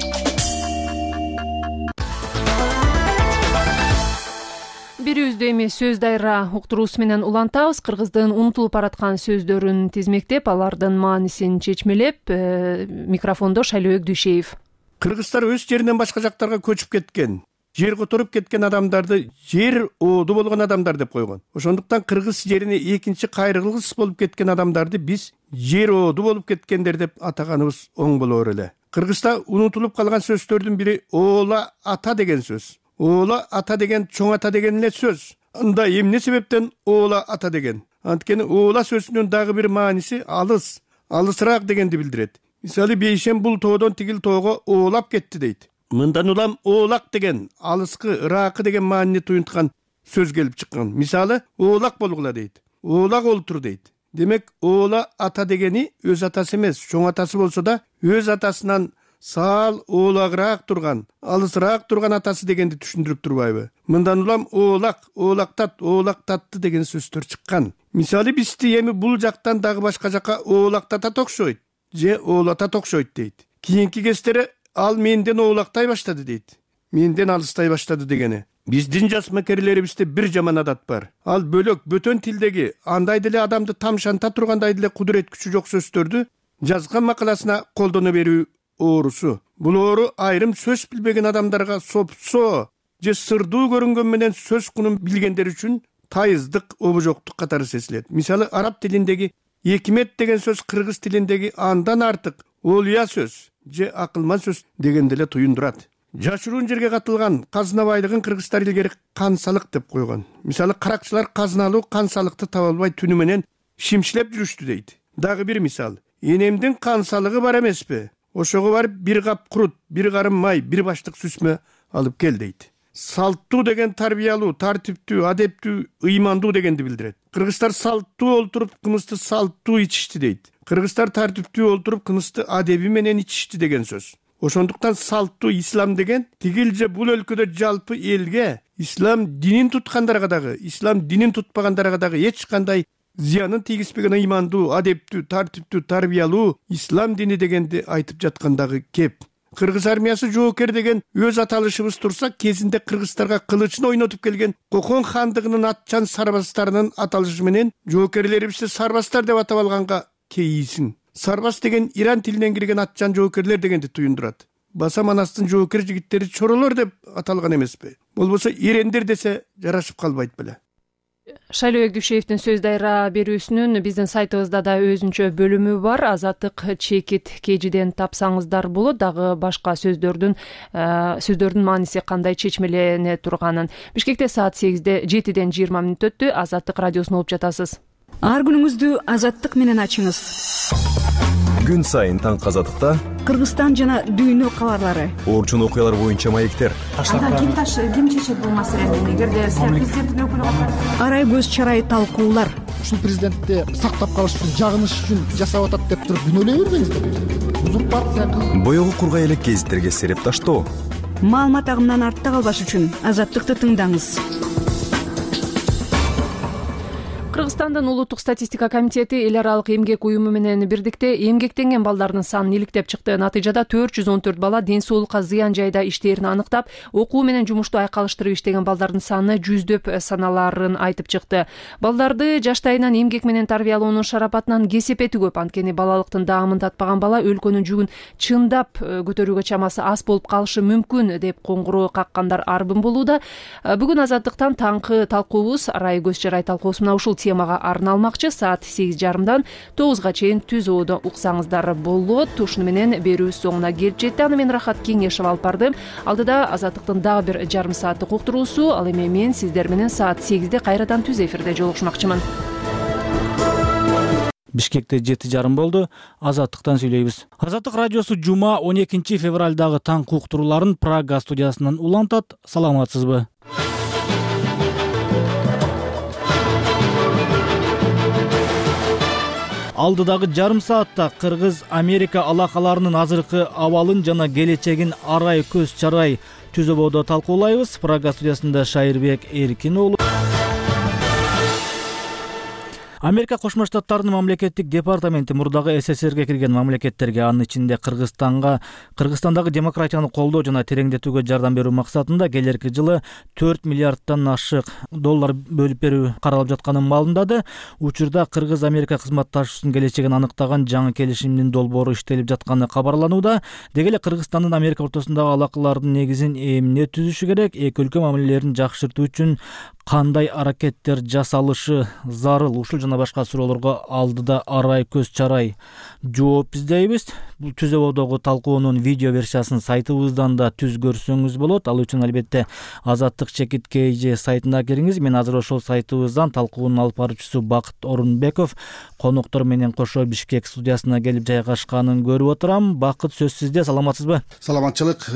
Берүүбүздө эми сөз дайра уктуруусу менен улантабыз. Кыргыздын унутулуп бараткан сөздөрүн тизмектеп, алардын маанисин чечмелеп, микрофондо Шайлообек Дүйшеев. Кыргыздар өз жеринен башка жактарга көчүп кеткен, жер которуп кеткен адамдарды жер ооду болгон адамдар деп койгон. Ошондуктан кыргыз жерине экинчи кайрылгыс болуп кеткен адамдарды биз жер ооду болуп кеткендер деп атаганыбыз оң болор эле. Кыргызда унутулуп калган сөздөрдүн бири оола ата деген сөз. Оола ата деген чоң ата деген эле сөз. Анда эмне себептен оола ата деген? Анткени оола сөзүнүн дагы бир мааниси алыс, алысыраак дегенди билдирет. Мисалы бейшем бул тоодон тигил тоого оолап кетти дейт. Мындан улам оолак деген алыскы, ыракы деген маанини туюнткан сөз келип чыккан. Мисалы оолак болгула дейт. Оолак олтур дейт. Демек оола ата дегени өз атасы эмес, чоң атасы болсо да өз атасынан саал оолагыраак турган, алысыраак турган атасы дегенди түшүндүрүп турбайбы? Мындан улам оолак, оолактат, оолактатты деген сөздөр чыккан. Мисалы бизди эми бул жактан дагы башка жака оолактатат окшойт, же оолатат окшойт дейт. Кийинки кездери ал менден оолактай баштады дейт. Менден алыстай баштады дегени. Биздин жас мекерлерибизде бир жаман адат бар. Ал бөлөк бөтөн тилдеги андай деле адамды тамшанта тургандай деле кудурет күчү жок сөздөрдү жазган макаласына колдоно берүү оорусу. Бул оору айрым сөз билбеген адамдарга сопсо же сырдуу көрүнгөн менен сөз кунун билгендер үчүн тайыздык, обожоктук катары сезилет. Мисалы араб тилиндеги экимет деген сөз кыргыз тилиндеги андан артык олуя сөз же акылман сөз дегенде эле туюндурат. Жашыруун жерге катылган казына байлыгын кыргыздар илгери кансалык деп койгон. Мисалы каракчылар казыналуу кансалыкты таба албай түнү менен шимшилеп жүрүштү дейт. Дагы бир мисал. Энемдин кансалыгы бар эмеспи? Ошого барып бир кап курут, бир карым май, бир баштык сүсмө алып кел дейт. Салттуу деген тарбиялуу, тартиптүү, адептүү, ыймандуу дегенди билдирет. Кыргыздар салттуу олтуруп, кымызды салттуу ичишти дейт. Кыргыздар тартиптүү олтуруп, кымызды адеби менен ичишти деген сөз. Ошондуктан салттуу ислам деген тигил же бул өлкөдө жалпы элге, ислам динин туткандарга дагы, ислам динин тутпагандарга дагы эч кандай зыянын тийгизбеген ыймандуу, адептүү, тартиптүү, тарбиялуу ислам дини дегенди айтып жаткандагы кеп. Кыргыз армиясы жоокер деген өз аталышыбыз турса, кезинде кыргыздарга кылычын ойнотуп келген Кокон хандыгынын атчан сарбаздарынын аталышы менен жоокерлерибизди сарбаздар деп атап алганга кейисиң. Сарбаз деген Иран тилинен кирген атчан жоокерлер дегенди туюндурат. Баса Манастын жоокер жигиттери чоролор деп аталган эмеспи? Болбосо ирендер десе жарашып калбайт беле. Шайлообек Дүйшеевдин сөз дайра берүүсүнүн биздин сайтыбызда да өзүнчө бөлүмү бар. Азаттык чекит кежиден тапсаңыздар болот. Дагы башка сөздөрдүн сөздөрдүн мааниси кандай чечмелене турганын. Бишкекте саат сегизде жетиден жыйырма мүнөт өттү. Азаттык радиосун угуп жатасыз. Ар күнүңүздү Азаттык менен ачыңыз. Күн сайын таң Азаттыкта Кыргызстан жана дүйнө кабарлары, орчун окуялар боюнча маектер. Анда ким таш ким чечет бул маселени? Эгерде президенттин өкүлү арай көз чарай талкуулар. Ушул президентти сактап калыш үчүн, жагыныш үчүн жасап атат деп туруп күнөөлөй бербеңиздер. Узурпация. Боёгу кургай элек гезиттерге сереп таштоо. Маалымат агымынан артта калбаш үчүн Азаттыкты тыңдаңыз. Кыргызстандын улуттук статистика комитети эл аралык эмгек уюму менен бирдикте эмгектенген балдардын санын иликтеп чыкты. Натыйжада төрт жүз он төрт бала ден соолукка зыян жайда иштээрин аныктап, окуу менен жумушту айкалыштырып иштеген балдардын саны жүздөп саналарын айтып чыкты. Балдарды жаштайынан эмгек менен тарбиялоонун шарапатынан кесепети көп. Анткени балалыктын даамын татпаган бала өлкөнүн жүгүн чындап көтөрүүгө чамасы аз болуп калышы мүмкүн деп коңгуроо каккандар арбын болууда. Бүгүн Азаттыктан таңкы талкуубуз арай көз чарай талкуусу мына ушул темага арналмакчы. Саат сегиз жарымдан тогузга чейин түзөөдө уксаңыздар болот. Ушуну менен берүүбүз соңуна келип жетти. Аны мен Рахат Кеңешева алып бардым. Алдыда Азаттыктын дагы бир жарым сааттык уктуруусу. Ал эми мен сиздер менен саат сегизде кайрадан түз эфирде жолугушмакчымын. Бишкекте жети жарым болду. Азаттыктан сүйлөйбүз. Азаттык радиосу жума он экинчи февралдагы таңкы уктурууларын Прага студиясынан улантат. Саламатсызбы? Алдыдагы жарым саатта Кыргыз Америка алакаларынын азыркы абалын жана келечегин арай көз чарай түзөбөдө талкуулайбыз. Прага студиясында Шайырбек Эркин уулу. Америка Кошмо Штаттарынын мамлекеттик департаменти мурдагы СССРге кирген мамлекеттерге, анын ичинде Кыргызстанга, Кыргызстандагы демократияны колдоо жана тереңдетүүгө жардам берүү максатында келерки жылы төрт миллиардтан ашык доллар бөлүп берүү каралып жатканын маалымдады. Учурда Кыргыз Америка кызматташуусунун келечегин аныктаган жаңы келишимдин долбоору иштелип жатканы кабарланууда. Деги эле Кыргызстандын Америка ортосундагы алакалардын негизин эмне түзүшү керек, эки өлкө мамилелерин жакшыртуу үчүн кандай аракеттер жасалышы зарыл, ушул жана башка суроолорго алдыда арай көз чарай жооп издейбиз. Бул түзөбөдөгү талкуунун видео версиясын сайтыбыздан да түз көрсөңүз болот. Ал үчүн албетте Азаттык чекит kg сайтына кириңиз. Мен азыр ошол сайтыбыздан талкуунун алып баруучусу Бакыт Орунбеков коноктор менен кошо Бишкек студиясына келип жайгашканын көрүп отурам. Бакыт, сөз сизде. Саламатсызбы? Саламатчылык.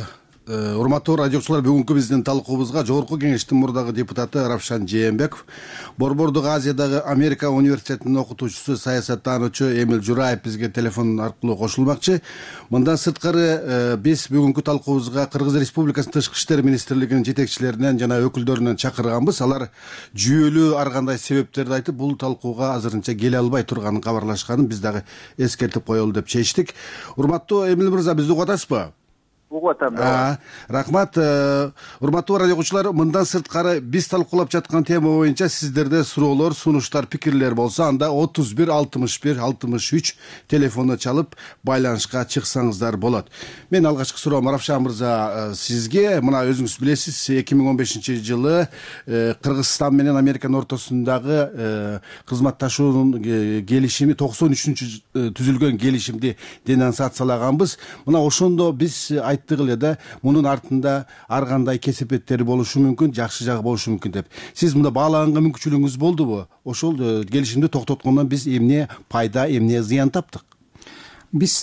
Урматтуу радиочулар, бүгүнкү биздин талкуубузга Жогорку Кеңештин мурдагы депутаты Равшан Жээнбеков, Борбордук Азиядагы Америка университетинин окутуучусу, саясаттануучу Эмил Жураев бизге телефон аркылуу кошулмакчы. Мындан сырткары биз бүгүнкү талкуубузга Кыргыз Республикасынын Тышкы иштер министрлигинин жетекчилеринен жана өкүлдөрүнөн чакырганбыз. Алар жүйөлүү ар кандай себептерди айтып, бул талкууга азырынча келе албай турганын кабарлашканын биз дагы эскертип коелу деп чечтик. Урматтуу Эмил мырза, бизди угуп атасызбы? Угуп атам. Рахмат. Урматтуу радиочулар, мындан сырткары биз талкуулап жаткан тема боюнча сиздерде суроолор, сунуштар, пикирлер болсо, анда отуз бир алтымыш бир алтымыш үч телефону чалып байланышка чыксаңыздар болот. Мен алгачкы суроом Равшан мырза сизге. Мына өзүңүз билесиз, эки миң он бешинчи жылы Кыргызстан менен Американын ортосундагы кызматташуунун келишими, токсон үчүнчү түзүлгөн келишимди денонсациялаганбыз. Мына ошондо биз айттык эле да, мунун артында ар кандай кесепеттери болушу мүмкүн, жакшы жагы болушу мүмкүн деп. Сиз мында баалаганга мүмкүнчүлүгүңүз болдубу? Ошол келишимди токтоткондон биз эмне пайда, эмне зыян таптык? Биз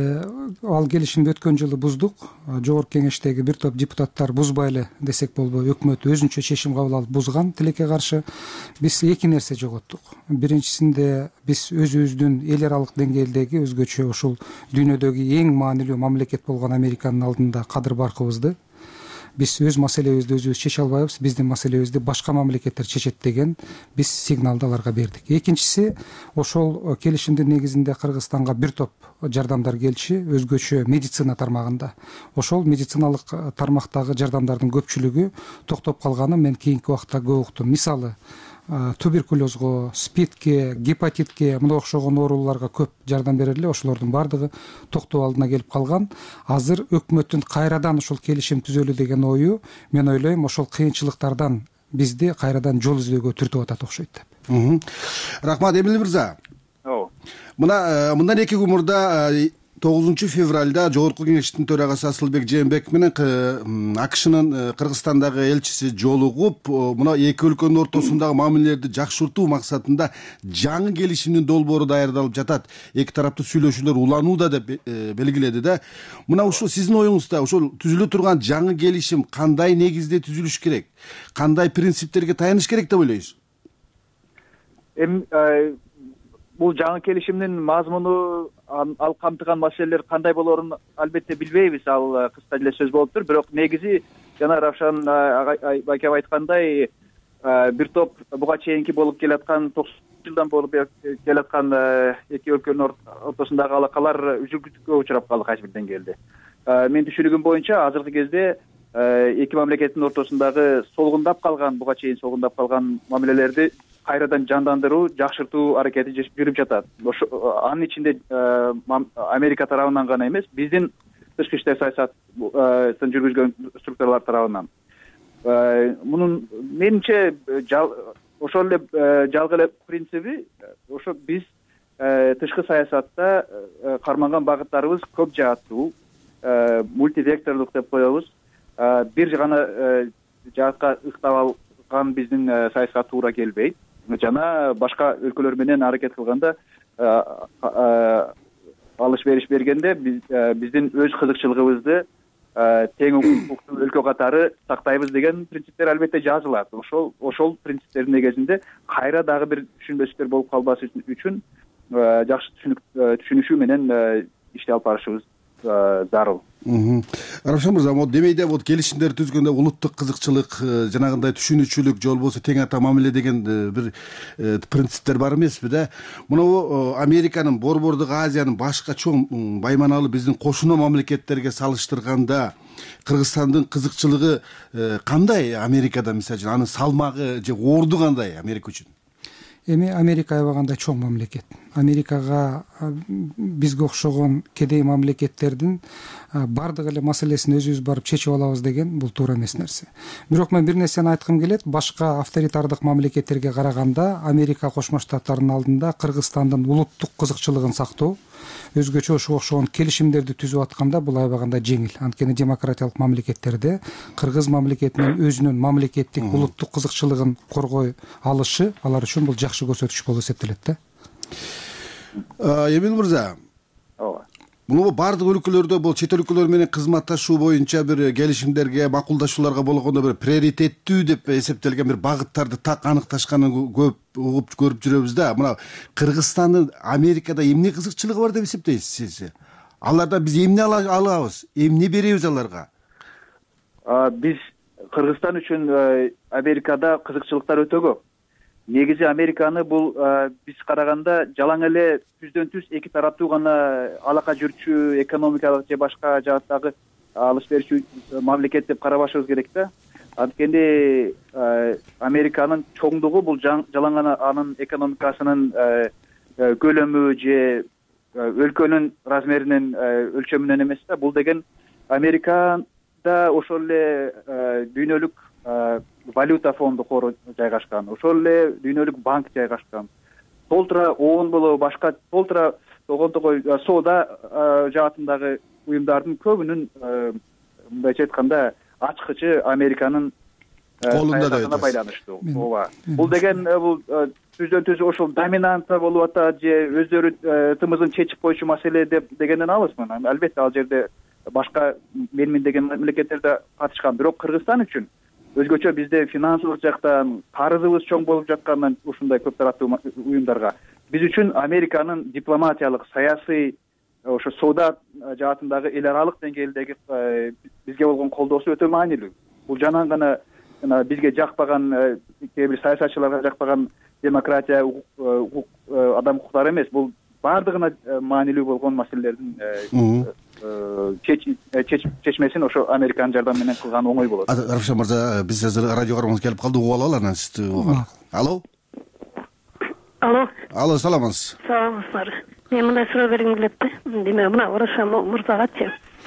ал келишимди өткөн жылы буздук. Жогорку Кеңештеги бир топ депутаттар бузбай эле десек болбойт, өкмөт өзүнчө чечим кабыл алып бузган, тилекке каршы. Биз эки нерсе жоготтук. Биринчисинде биз өзүбүздүн эл аралык деңгээлдеги өзгөчө ушул дүйнөдөгү эң маанилүү мамлекет болгон Американын алдында кадыр баркыбызды, биз өз маселебизди өзүбүз чече албайбыз, биздин маселебизди башка мамлекеттер чечет деген биз сигналды аларга бердик. Экинчиси, ошол келишимдин негизинде Кыргызстанга бир топ жардамдар келчи, өзгөчө медицина тармагында. Ошол медициналык тармактагы жардамдардын көпчүлүгү токтоп калганын мен кийинки убакта көп уктум. Мисалы, туберкулезго, спидке, гепатитке, мына окшогон ооруларга көп жардам бериле, ошолордун бардыгы токтоо алдына келип калган. Азыр өкмөттүн кайрадан ушул келишим түзөлү деген ою, мен ойлойм, ошол кыйынчылыктардан бизди кайрадан жол издөөгө түртүп атат окшойт деп. Рахмат, Эмил мырза. Мына мындан эки күн мурда тогузунчу февралда Жогорку Кеңештин төрагасы Асылбек Жээнбеков менен АКШнын Кыргызстандагы элчиси жолугуп, мына эки өлкөнүн ортосундагы мамилелерди жакшыртуу максатында жаңы келишимдин долбоору даярдалып жатат. Эки тараптуу сүйлөшүүлөр уланууда деп белгиледи да. Мына ушул сиздин оюңузда ошол түзүлө турган жаңы келишим кандай негизде түзүлүш керек? Кандай принциптерге таяныш керек деп ойлойсуз? Эми бул жаңы келишимдин мазмуну, ал камтыган маселелер кандай болоорун албетте билбейбиз, ал кыска эле сөз болуптур. Бирок негизи жана Равшан байкем айткандай, бир топ буга чейинки болуп келаткан токсон жылдан болуп келаткан эки өлкөнүн ортосундагы алакалар үзүлгүлүккө учурап калды кайсы бир деңгээлде. Менин түшүнүгүм боюнча азыркы кезде эки мамлекеттин ортосундагы солгундап калган, буга чейин солгундап калган мамилелерди кайрадан жандандыруу, жакшыртуу аракети жүрүп жатат. Ошо анын ичинде Америка тарабынан гана эмес, биздин тышкы иштер саясатын жүргүзгөн структуралар тарабынан. Мунун менимче ошол эле жалгы эле принциби, ошо биз тышкы саясатта карманган багыттарыбыз көп жааттуу, мультивекторлук деп коебуз. Бир гана жаатка ыктап алган биздин саясатка туура келбейт. Жана башка өлкөлөр менен аракет кылганда, алыш бериш бергенде биздин өз кызыкчылыгыбызды тең укуктуу өлкө катары сактайбыз деген принциптер албетте жазылат. Ошол ошол принциптердин негизинде кайра дагы бир түшүнбөстүктөр болуп калбасын үчүн жакшы түшүнүшүү менен иштеп алып барышыбыз зарыл. Равшан мырза, вот демейде вот келишимдер түзгөндө улуттук кызыкчылык, жанагындай түшүнүүчүлүк же болбосо тең ата мамиле деген бир принциптер бар эмеспи да? Мына Американын, Борбордук Азиянын башка чоң байманалы биздин кошуна мамлекеттерге салыштырганда Кыргызстандын кызыкчылыгы кандай Америкада, мисалы үчүн анын салмагы же орду кандай Америка үчүн? Эми Америка аябагандай чоң мамлекет. Америкага бизге окшогон кедей мамлекеттердин бардык эле маселесин өзүбүз барып чечип алабыз деген бул туура эмес нерсе. Бирок мен бир нерсени айткым келет. Башка авторитардык мамлекеттерге караганда Америка Кошмо Штаттарынын алдында Кыргызстандын улуттук кызыкчылыгын сактоо, өзгөчө ошого окшогон келишимдерди түзүп атканда бул аябагандай жеңил. Анткени демократиялык мамлекеттерде кыргыз мамлекетинин өзүнүн мамлекеттик улуттук кызыкчылыгын коргой алышы алар үчүн бул жакшы көрсөтүш болуп эсептелет да. Эмил мырза, ооба, муну бардык өлкөлөрдө бул чет өлкөлөр менен кызматташуу боюнча бир келишимдерге, макулдашууларга болгондо бир приоритеттүү деп эсептелген бир багыттарды так аныкташканын көп угуп көрүп жүрөбүз да. Мына Кыргызстандын Америкада эмне кызыкчылыгы бар деп эсептейсиз сиз? Алардан биз эмне алабыз, эмне беребиз аларга? Биз Кыргызстан үчүн Америкада кызыкчылыктар өтө көп. Негизи Американы бул биз караганда жалаң эле түздөн түз эки тараптуу гана алака жүрчү экономикалык же башка жааттагы алыш берүүчү мамлекет деп карабашыбыз керек да. Анткени Американын чоңдугу бул жалаң гана анын экономикасынын көлөмү же өлкөнүн размеринин өлчөмүнөн эмес да. Бул деген Америкада ошол эле дүйнөлүк валюта фонду кору жайгашкан, ошол эле дүйнөлүк банк жайгашкан. Толтура оон болобу башка толтура тогонтогой соода жаатындагы уюмдардын көбүнүн мындайча айтканда ачкычы Американын колунда байланыштуу. Ооба. Бул деген бул түздөн түз ошол доминанта болуп атат же өздөрү тымызын чечип койчу маселе деп дегенден алысмын. Албетте ал жерде башка менмин деген мамлекеттерде катышкан, бирок Кыргызстан үчүн өзгөчө бизде финансылык жактан карызыбыз чоң болуп жаткандан ушундай көп тараптуу уюмдарга биз үчүн Американын дипломатиялык, саясий, ошо соода жаатындагы эл аралык деңгээлдеги бизге болгон колдоосу өтө маанилүү. Бул жанагы гана бизге жакпаган, кээ бир саясатчыларга жакпаган демократия, адам укуктары эмес, бул баардыгына маанилүү болгон маселелердин чечмесин ошо Американын жардамы менен кылган оңой болот. Равшан мырза, биз азыр радио кармагыбыз келип калды, угуп алалы анан сизди. Алло. Алло. Алло, саламатсыз. Саламатсыздар. Мен мындай суроо бергим келет да. Демек, мына Равшан мырзагачы.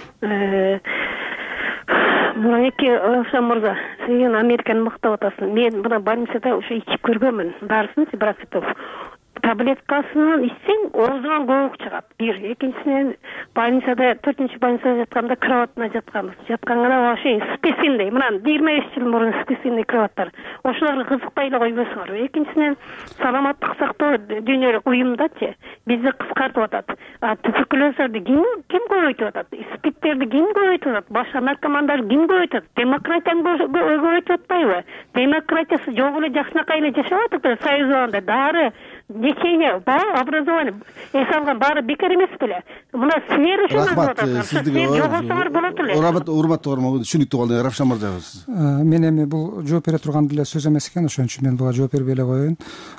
Мына эки Равшан мырза, сен Американы мактап атасың. Мен мына больницада ошо ичип көргөнмүн. Дарысын Сибракитов. Таблеткасын ичсең, оозуңан көбүк чыгат. Бир, экинчисинен больницада, төртүнчү больницада жатканда кроватына жатканбыз. Жатканда вообще спесиндей, мына жыйырма беш жыл мурун спесиндей кроваттар. Ошолорду кызыкпай эле койбосуңар. Экинчисинен саламаттык сактоо дүйнөлүк уюмдачы бизди кыскартып атат. Туберкулезди ким ким көбөйтүп атат? Спидтерди ким көбөйтүп атат? Башка наркомандарды ким көбөйтүп атат? Демократияны көбөйтүп атпайбы? Демократиясы жок эле жакшынакай эле жашап атат. Союз убагында дары лечение баа образование эс алган баары бекер эмес беле. Мына свер үчүн рахмат сиздиге урматтуу көрмө түшүнүктүү болду. Равшан мырза мен эми бул жооп бере турган деле сөз эмес экен, ошон үчүн мен буга жооп бербей эле коеюн.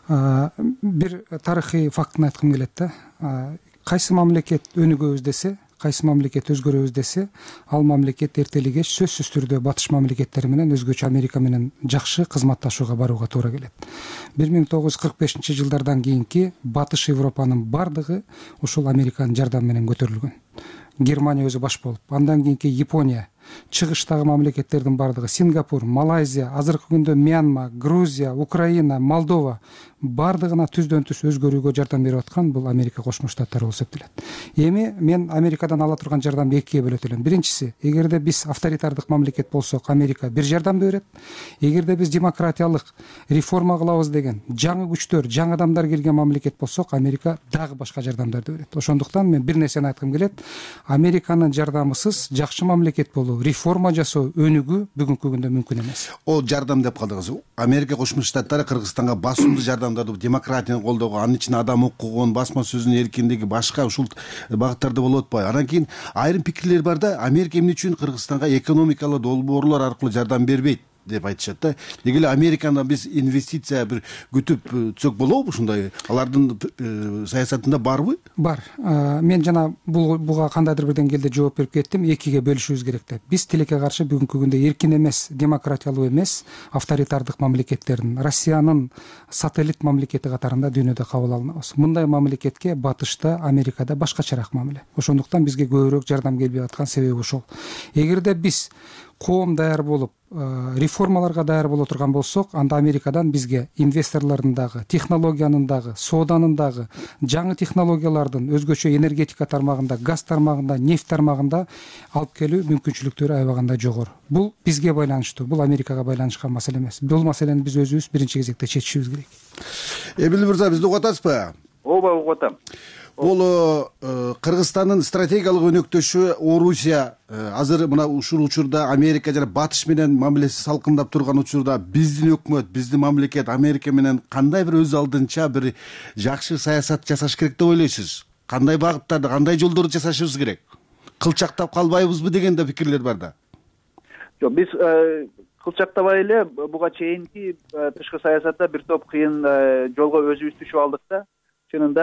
Бир тарыхый фактын айткым келет да. Кайсы мамлекет өнүгөбүз десе, кайсы мамлекет өзгөрөбүз десе, ал мамлекет эртели кеч сөзсүз түрдө батыш мамлекеттери менен, өзгөчө Америка менен жакшы кызматташууга барууга туура келет. бир миң тогуз жүз кырк бешинчи жылдардан кийинки батыш Европанын бардыгы ушул Американын жардамы менен көтөрүлгөн. Германия өзү баш болуп, андан кийинки Япония, чыгыштагы мамлекеттердин бардыгы, Сингапур, Малайзия, азыркы күндө Мьянма, Грузия, Украина, Молдова бардыгына түздөн түз өзгөрүүгө жардам берип аткан бул Америка Кошмо Штаттары болуп эсептелет. Эми мен Америкадан ала турган жардамды экиге бөлөт элем. Биринчиси, эгерде биз авторитардык мамлекет болсок, Америка бир жардамды берет. Эгерде биз демократиялык реформа кылабыз деген жаңы күчтөр, жаңы адамдар келген мамлекет болсок, Америка дагы башка жардамдарды берет. Ошондуктан мен бир нерсени айткым келет. Американын жардамысыз жакшы мамлекет болуу, реформа жасоо, өнүгүү бүгүнкү күндө мүмкүн эмес. О жардам деп калдыңыз. Америка Кошмо Штаттары Кыргызстанга басымдуу жардамдарды, демократияны колдоого, анын ичинде адам укугун, басма сөзүнүн эркиндиги, башка ушул багыттарды болуп атпайбы? Анан кийин айрым пикирлер бар да, Америка эмне үчүн Кыргызстанга экономикалык долбоорлор аркылуу жардам бербейт деп айтышат да. Деги эле Америкадан биз инвестиция бир күтүп түзөк болобу ушундай? Алардын саясатында барбы? Бар. Мен жана бул буга кандайдыр бир деңгээлде жооп берип кеттим. Экиге бөлүшүбүз керек деп. Биз тилекке каршы бүгүнкү күндө эркин эмес, демократиялуу эмес, авторитардык мамлекеттердин, Россиянын сателлит мамлекети катарында дүйнөдө кабыл алынабыз. Мындай мамлекетке батышта, Америкада башкачараак мамиле. Ошондуктан бизге көбүрөөк жардам келбей аткан себеби ушул. Эгерде биз коом даяр болуп, реформаларга даяр боло турган болсок, анда Америкадан бизге инвесторлордун дагы, технологиянын дагы, сооданын дагы, жаңы технологиялардын өзгөчө энергетика тармагында, газ тармагында, нефть тармагында алып келүү мүмкүнчүлүктөрү аябагандай жогору. Бул бизге байланыштуу, бул Америкага байланышкан маселе эмес. Бул маселени биз өзүбүз биринчи кезекте чечишибиз керек. Эмил мырза, бизди угуп атасызбы? Ооба, угуп атам. Бул Кыргызстандын стратегиялык өнөктөшү Орусия азыр мына ушул учурда Америка жана батыш менен мамилеси салкындап турган учурда биздин өкмөт, биздин мамлекет Америка менен кандай бир өз алдынча бир жакшы саясат жасаш керек деп ойлойсуз? Кандай багыттарды, кандай жолдорду жасашыбыз керек? Кылчактап калбайбызбы деген да пикирлер бар да. Жок, биз кылчактабай эле буга чейинки тышкы саясатта бир топ кыйын жолго өзүбүз түшүп алдык да. Чынында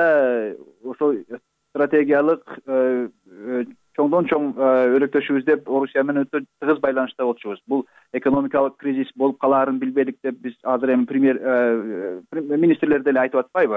ошол стратегиялык чоңдон чоң өнөктөшүбүз деп Орусия менен өтө тыгыз байланышта болчубуз. Бул экономикалык кризис болуп калаарын билбедик деп биз азыр эми премьер министрлер деле айтып атпайбы?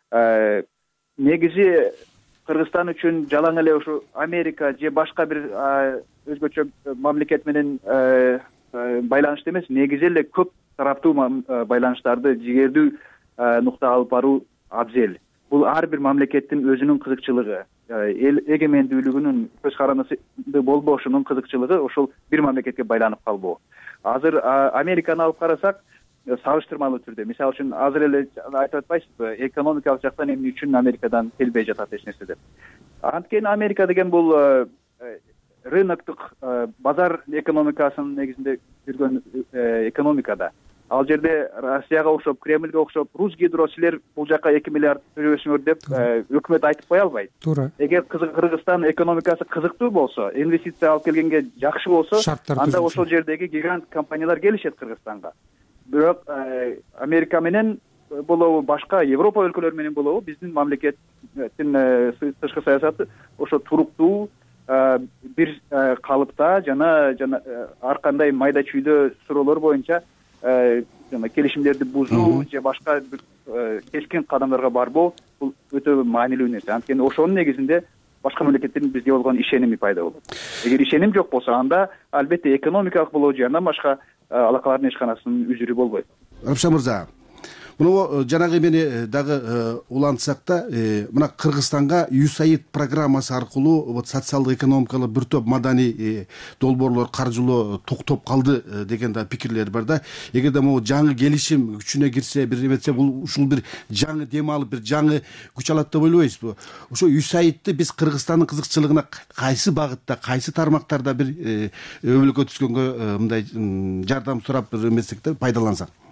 Негизи Кыргызстан үчүн жалаң эле ушу Америка же башка бир өзгөчө мамлекет менен байланышты эмес, негизи эле көп тараптуу байланыштарды жигердүү нукта алып баруу абзел. Бул ар бир мамлекеттин өзүнүн кызыкчылыгы, эл эгемендүүлүгүнүн көз карандысы болбошунун кызыкчылыгы ошол бир мамлекетке байланып калбоо. Азыр Американы алып карасак, салыштырмалуу түрдө, мисалы үчүн азыр эле айтып атпайсызбы, экономикалык жактан эмне үчүн Америкадан келбей жатат эч нерсе деп. Анткени Америка деген бул рыноктук базар экономикасынын негизинде жүргөн экономикада. Ал жерде Россияга окшоп, Кремльге окшоп, Русгидро силер бул жака эки миллиард төлөбөсүңөр деп өкмөт айтып кое албайт. Туура. Эгер Кыргызстан экономикасы кызыктуу болсо, инвестиция алып келгенге жакшы болсо, анда ошол жердеги гигант компаниялар келишет Кыргызстанга. Бирок Америка менен болобу, башка Европа өлкөлөрү менен болобу, биздин мамлекеттин тышкы саясаты ошо туруктуу бир калыпта жана жана ар кандай майда чүйдө суроолор боюнча жана келишимдерди бузуу же башка бир кескин кадамдарга барбоо бул өтө маанилүү нерсе. Анткени ошонун негизинде башка мамлекеттердин бизге болгон ишеними пайда болот. Эгер ишеним жок болсо, анда албетте экономикалык болобу же андан башка алакалардын эч канасынын үзүрү болбойт. Равшан мырза, муну жанагы мени дагы улантсак да, мына Кыргызстанга ю эс эй ай ди программасы аркылуу вот социалдык экономикалык бир топ маданий долбоорлор каржылоо токтоп калды деген да пикирлер бар да. Эгерде могу жаңы келишим күчүнө кирсе, бир эметсе, бул ушул бир жаңы дем алып, бир жаңы күч алат деп ойлойсузбу? Ошо ю эс эй ай ди биз Кыргызстандын кызыкчылыгына кайсы багытта, кайсы тармактарда бир өбөлгө түскөнгө мындай жардам сурап бир эметсек да пайдалансак?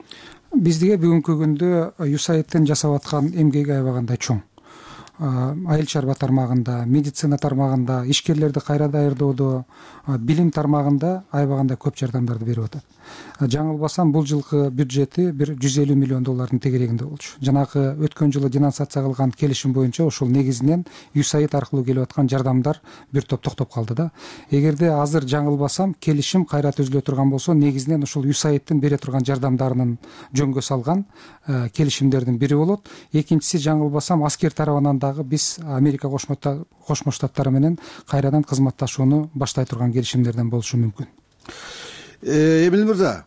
бизге бүгүнкү күндө юсаидтин жасап аткан эмгеги аябагандай чоң. Айыл чарба тармагында, медицина тармагында, ишкерлерди кайра даярдоодо, билим тармагында аябагандай көп жардамдарды берип атат. Жаңылбасам, бул жылкы бюджети бир жүз элүү миллион доллардын тегерегинде болчу. Жанагы өткөн жылы денонсация кылган келишим боюнча ошол негизинен юсаид аркылуу келип аткан жардамдар бир топ токтоп калды да. Эгерде азыр жаңылбасам, келишим кайра түзүлө турган болсо, негизинен ошол юсаидтин бере турган жардамдарынын жөнгө салган келишимдердин бири болот. Экинчиси, жаңылбасам, аскер тарабынан дагы биз Америка Кошмо Штаттары менен кайрадан кызматташууну баштай турган келишимдерден болушу мүмкүн. Эмил мырза,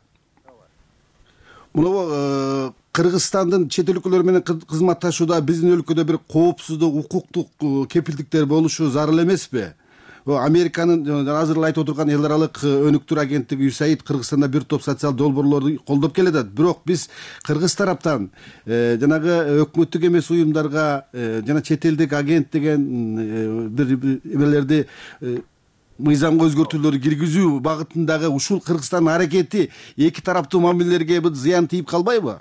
мына Кыргызстандын чет өлкөлөр менен кызматташууда биздин өлкөдө бир коопсуздук, укуктук кепилдиктер болушу зарыл эмеспи? Американын азыр эле айтып отурган эл аралык өнүктүрүү агенттиги юсаид Кыргызстанда бир топ социал долбоорлорду колдоп келатат. Бирок биз кыргыз тараптан жанагы өкмөттүк эмес уюмдарга жана чет элдик агент деген бир эмелерди мыйзамга өзгөртүүлөр киргизүү багытындагы ушул Кыргызстандын аракети эки тараптуу мамилелерге бир зыян тийип калбайбы?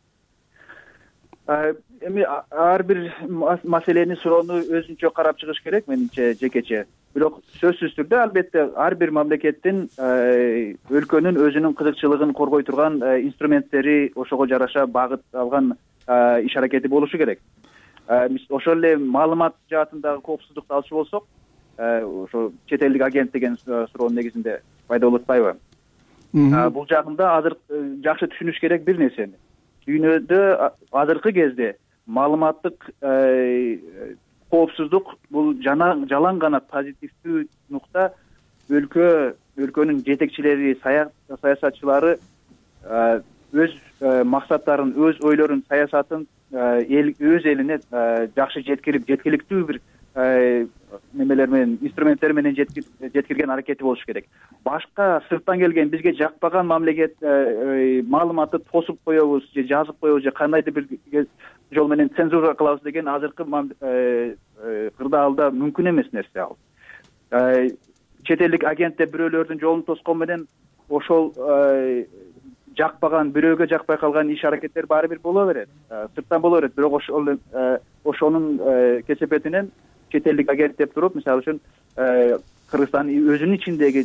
Эми ар бир маселени суроону өзүнчө карап чыгыш керек менимче, жекече. Бирок сөзсүз түрдө албетте ар бир мамлекеттин өлкөнүн өзүнүн кызыкчылыгын коргой турган инструменттери, ошого жараша багыт алган иш аракети болушу керек. Ошол эле маалымат жаатындагы коопсуздукту алчу болсок, ошо чет элдик агент деген суроонун негизинде пайда болуп атпайбы? Бул жагында азыр жакшы түшүнүш керек бир нерсени. Дүйнөдө азыркы кезде маалыматтык коопсуздук бул жалаң гана позитивдүү нукта. Өлкө өлкөнүн жетекчилери, саясатчылары өз максаттарын, өз ойлорун, саясатын өз элине жакшы жеткирип, жеткиликтүү бир немелер менен, инструменттер менен жеткирген аракети болуш керек. Башка сырттан келген, бизге жакпаган мамлекет маалыматты тосуп коебуз же жазып коебуз же кандайдыр бир жол менен цензура кылабыз деген азыркы кырдаалда мүмкүн эмес нерсе ал. Чет элдик агентте бирөөлөрдүн жолун тоскон менен ошол жакпаган, бирөөгө жакпай калган иш аракеттер баары бир боло берет. Сырттан боло берет, бирок ошол ошонун кесепетинен чет элдик агент деп туруп, мисалы үчүн Кыргызстандын өзүнүн ичиндеги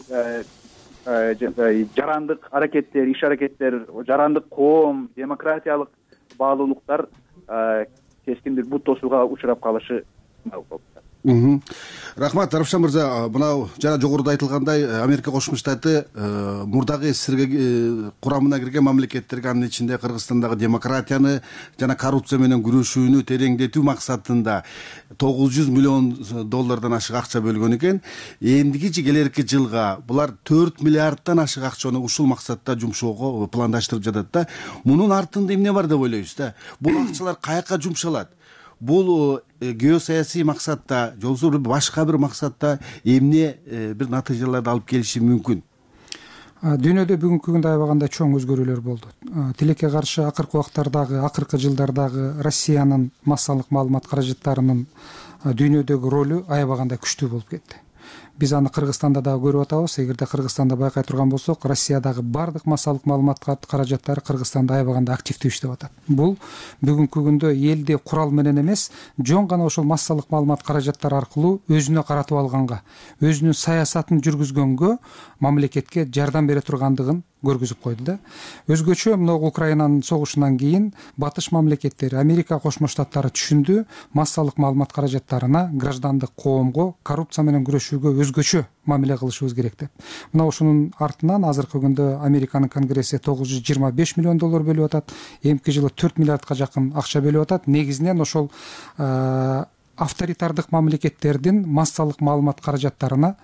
жарандык аракеттер, иш аракеттер, жарандык коом, демократиялык баалуулуктар кескин бир бут тосууга учурап калышы мүмкүн. Рахмат, Арапшан мырза, мына жана жогоруда айтылгандай, Америка Кошмо Штаты мурдагы СССР курамына кирген мамлекеттерге, анын ичинде Кыргызстандагы демократияны жана коррупция менен күрөшүүнү тереңдетүү максатында тогуз жүз миллион доллардан ашык акча бөлгөн экен. Эндиги келерки жылга булар төрт миллиарддан ашык акчаны ушул максатта жумшоого пландаштырып жатат да. Мунун артында эмне бар деп ойлойсуз да? Бул акчалар каяка жумшалат? Бул геосаясий максатта, же болбосо башка бир максатта эмне бир натыйжаларды алып келиши мүмкүн? Дүйнөдө бүгүнкү күндө аябагандай чоң өзгөрүүлөр болду. Тилекке каршы акыркы убактардагы, акыркы жылдардагы Россиянын массалык маалымат каражаттарынын дүйнөдөгү ролу аябагандай күчтүү болуп кетти. Биз аны Кыргызстанда дагы көрүп атабыз. Эгерде Кыргызстанда байкай турган болсок, Россиядагы бардык массалык маалымат каражаттары Кыргызстанда аябагандай активдүү иштеп атат. Бул бүгүнкү күндө элди курал менен эмес, жөн гана ошол массалык маалымат каражаттары аркылуу өзүнө каратып алганга, өзүнүн саясатын жүргүзгөнгө, мамлекетке жардам бере тургандыгын көргүзүп койду да. Өзгөчө мына Украинанын согушунан кийин батыш мамлекеттери, Америка Кошмо Штаттары түшүндү, массалык маалымат каражаттарына, граждандык коомго, коррупция менен күрөшүүгө өзгөчө мамиле кылышыбыз керек деп. Мына ошонун артынан азыркы күндө Американын Конгресси тогуз жүз жыйырма беш миллион доллар бөлүп атат. Эмки жылы төрт миллиардка жакын акча бөлүп атат. Негизинен ошол авторитардык мамлекеттердин массалык маалымат каражаттарына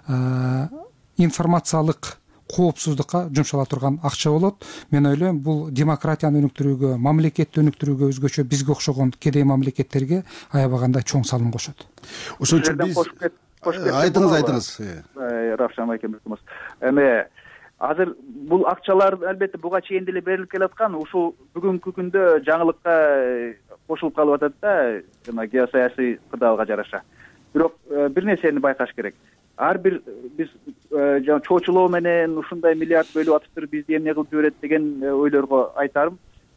информациялык коопсуздукка жумшала турган акча болот. Мен ойлойм, бул демократияны өнүктүрүүгө, мамлекетти өнүктүрүүгө өзгөчө бизге окшогон кедей мамлекеттерге аябагандай чоң салым кошот. Ошон үчүн биз айтыңыз, айтыңыз. Равшан айкем, эми азыр бул акчалар албетте буга чейин деле берилип келаткан, ушул бүгүнкү күндө жаңылыкка кошулуп калып атат да, жана геосаясий кырдаалга жараша. Бирок бир нерсени байкаш керек. Ар бир биз жана чоочулоо менен ушундай миллиард бөлүп атыптыр, бизди эмне кылып жиберет деген ойлорго айтарым.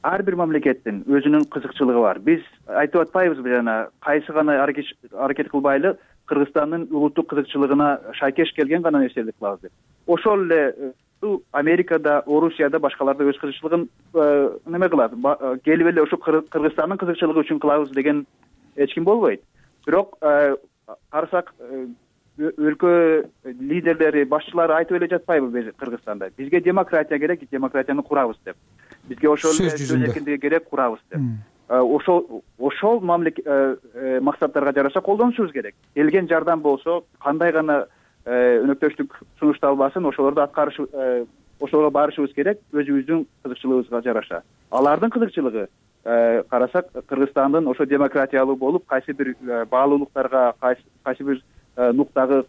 ар бир мамлекеттин өзүнүн кызыкчылыгы бар. Биз айтып атпайбызбы жана кайсы гана аракет кылбайлы Кыргызстандын улуттук кызыкчылыгына шайкеш келген гана нерселерди кылабыз деп. Ошол эле Америкада, Орусияда башкаларда өз кызыкчылыгын неме кылат. Келип эле ушу Кыргызстандын кызыкчылыгы үчүн кылабыз деген эч ким болбойт. Бирок карасак өлкө лидерлери, башчылары айтып эле жатпайбы биз Кыргызстанда? Бизге демократия керек, демократияны курабыз деп. Бизге ошол сөз эркиндиги керек, курабыз деп. Ошол ошол максаттарга жараша колдонушубуз керек. Келген жардам болсо, кандай гана өнөктөштүк сунушталбасын, ошолорду аткарыш, ошолорго барышыбыз керек, өзүбүздүн кызыкчылыгыбызга жараша. Алардын кызыкчылыгы карасак Кыргызстандын ошо демократиялуу болуп, кайсы бир баалуулуктарга, кайсы бир нуктагы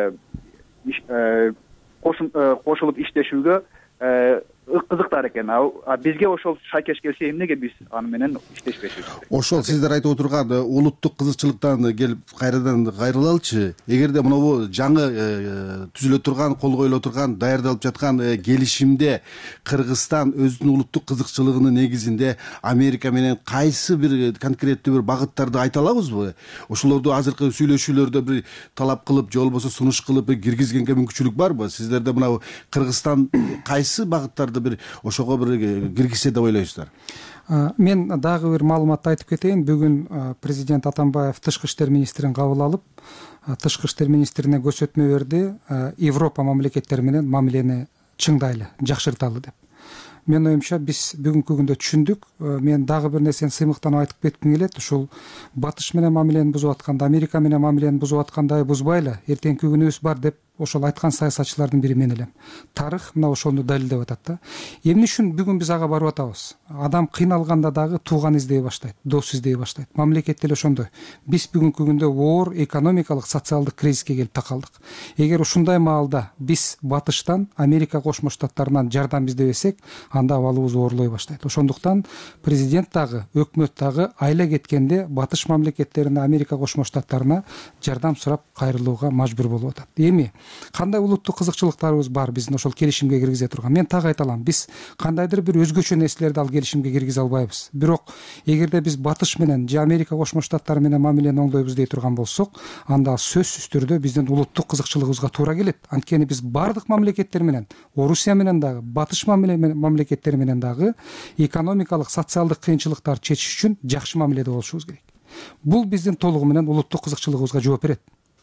кошулуп иштешүүгө кызыктар экен. А бизге ошол шайкеш келсе, эмнеге биз аны менен иштешпешпиз? Ошол сиздер айтып отурган улуттук кызыкчылыктан келип кайрадан кайрылалычы. Эгерде мынабу жаңы түзүлө турган, кол коюло турган, даярдалып жаткан келишимде Кыргызстан өзүнүн улуттук кызыкчылыгынын негизинде Америка менен кайсы бир конкреттүү бир багыттарды айта алабызбы? Ошолорду азыркы сүйлөшүүлөрдө бир талап кылып, же болбосо сунуш кылып киргизгенге мүмкүнчүлүк барбы? Сиздерде мына Кыргызстан кайсы багыттарды бир ошого бир киргизсе деп ойлойсуздар? Мен дагы бир маалыматты айтып кетейин. Бүгүн президент Атамбаев тышкы иштер министрин кабыл алып, тышкы иштер министрине көрсөтмө берди, Европа мамлекеттери менен мамилени чыңдайлы, жакшырталы деп. Мен оюмча биз бүгүнкү күндө түшүндүк. Мен дагы бир нерсени сыймыктанып айтып кетким келет. Ушул батыш менен мамилени бузуп атканда, Америка менен мамилени бузуп аткандай бузбайлы, эртеңки күнүбүз бар деп ошол айткан саясатчылардын бири мен элем. Тарых мына ошону далилдеп атат да. Эмне үчүн бүгүн биз ага барып атабыз? Адам кыйналганда дагы тууган издей баштайт, дос издей баштайт. Мамлекет деле ошондой. Биз бүгүнкү күндө оор экономикалык, социалдык кризиске келип такалдык. Эгер ушундай маалда биз батыштан, Америка Кошмо Штаттарынан жардам издебесек, анда абалыбыз оорлой баштайт. Ошондуктан президент дагы, өкмөт дагы айла кеткенде батыш мамлекеттерине, Америка Кошмо Штаттарына жардам сурап кайрылууга мажбур болуп атат. Эми кандай улуттук кызыкчылыктарыбыз бар биздин ошол келишимге киргизе турган? Мен так айта алам, биз кандайдыр бир өзгөчө нерселерди ал келишимге киргизе албайбыз. Бирок эгерде биз батыш менен же Америка Кошмо Штаттары менен мамилени оңдойбуз дей турган болсок, анда сөзсүз түрдө биздин улуттук кызыкчылыгыбызга туура келет. Анткени биз бардык мамлекеттер менен, Орусия менен дагы, батыш мамлекеттери менен дагы экономикалык, социалдык кыйынчылыктарды чечиш үчүн жакшы мамиледе болушубуз керек. Бул биздин толугу менен улуттук кызыкчылыгыбызга жооп берет.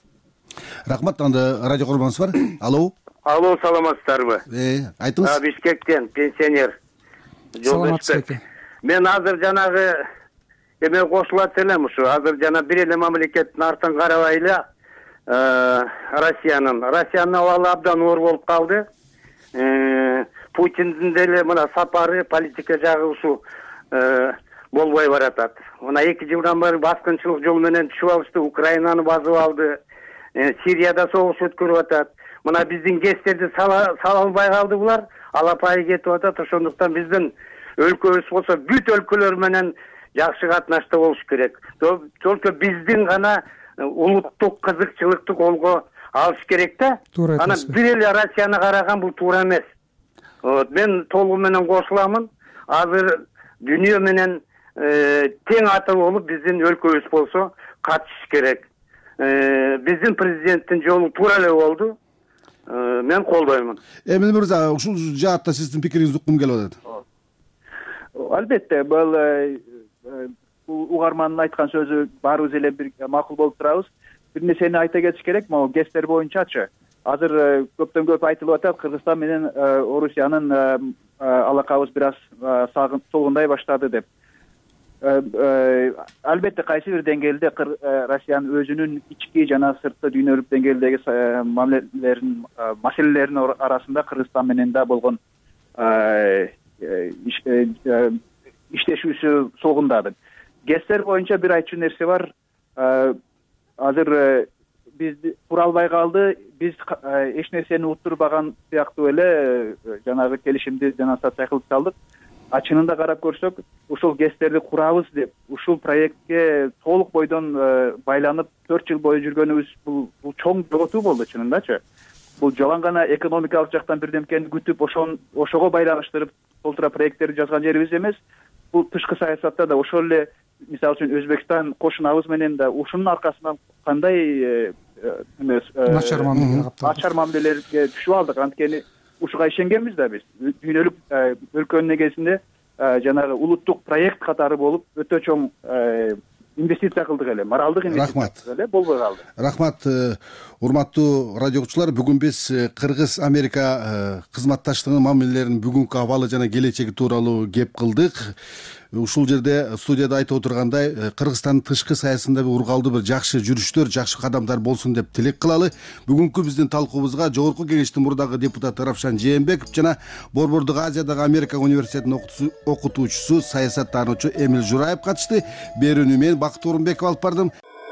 Рахмат. Анда радио көргөнүңүз бар. Алло. Алло, саламатсыздарбы? Э, айтыңыз. Бишкектен пенсионер. Саламатсызбы. Мен азыр жанагы эме кошулат элем ушу. Азыр жана бир эле мамлекеттин артын карабайлы Россиянын. Россиянын абалы абдан оор болуп калды. Путиндин деле мына сапары, политика жагы ушу болбой баратат. Мына эки жылдан бери баскынчылык жол менен түшүп алышты, Украинаны басып алды. Сирияда согуш өткөрүп атат. Мына биздин гестерди сала албай калды булар, алапайы кетип атат. Ошондуктан биздин өлкөбүз болсо бүт өлкөлөр менен жакшы катнашта болуш керек. Только биздин гана улуттук кызыкчылыкты колго алыш керек да. Анан бир эле Россияны караган бул туура эмес. Мен толугу менен кошуламын. Азыр дүйнө менен тең аты болуп биздин өлкөбүз болсо катышыш керек. Биздин президенттин жолу туура эле болду. Мен колдоймун. Эмил мырза, ушул жаатта сиздин пикириңизди уккум келип атат. Албетте, бул угармандын айткан сөзү баарыбыз эле бир макул болуп турабыз. Бир нерсени айта кетиш керек, могу гестер боюнчачы. Азыр көптөн көп айтылып атат, Кыргызстан менен Орусиянын алакабыз бир аз солгундай баштады деп. Албетте кайсы бир деңгээлде Россиянын өзүнүн ички жана сырткы дүйнөлүк деңгээлдеги мамилелерин, маселелеринин арасында Кыргызстан менен да болгон иштешүүсү солгундады. Гестер боюнча бир айтчу нерсе бар. Азыр биз тура албай калды, биз эч нерсени уттурбаган сыяктуу эле жанагы келишимди денонсация кылып салдык. А чынында карап көрсөк, ушул гестерди курабыз деп, ушул проектке толук бойдон байланып төрт жыл бою жүргөнүбүз бул чоң жоготуу болду чынындачы. Бул жалаң гана экономикалык жактан бирдемкени күтүп, ошон ошого байланыштырып толтура проекттерди жазган жерибиз эмес. бул тышкы саясатта да ошол эле мисалы үчүн Өзбекстан кошунабыз менен да ушунун аркасынан кандай эме начар мамилеге начар мамилелерге түшүп алдык. Анткени ушуга ишенгенбиз да биз. Дүйнөлүк өлкөнүн негизинде жанагы улуттук проект катары болуп өтө чоң инвестиция кылдык эле, моралдык инвестиция кылдык эле, болбой калды. Рахмат. Урматтуу радио угуучулар, бүгүн биз Кыргыз Америка кызматташтыгынын мамилелеринин бүгүнкү абалы жана келечеги тууралуу кеп кылдык. Ушул жерде студияда айтып отургандай, Кыргызстандын тышкы саясатында ургалдуу бир жакшы жүрүштөр, жакшы кадамдар болсун деп тилек кылалы. Бүгүнкү биздин талкуубузга Жогорку Кеңештин мурдагы депутаты Равшан Жээнбеков жана Борбордук Азиядагы Америка университетинин окутуучусу, саясаттануучу Эмил Жураев катышты. Берүүнү мен Бакыт Орунбеков алып бардым.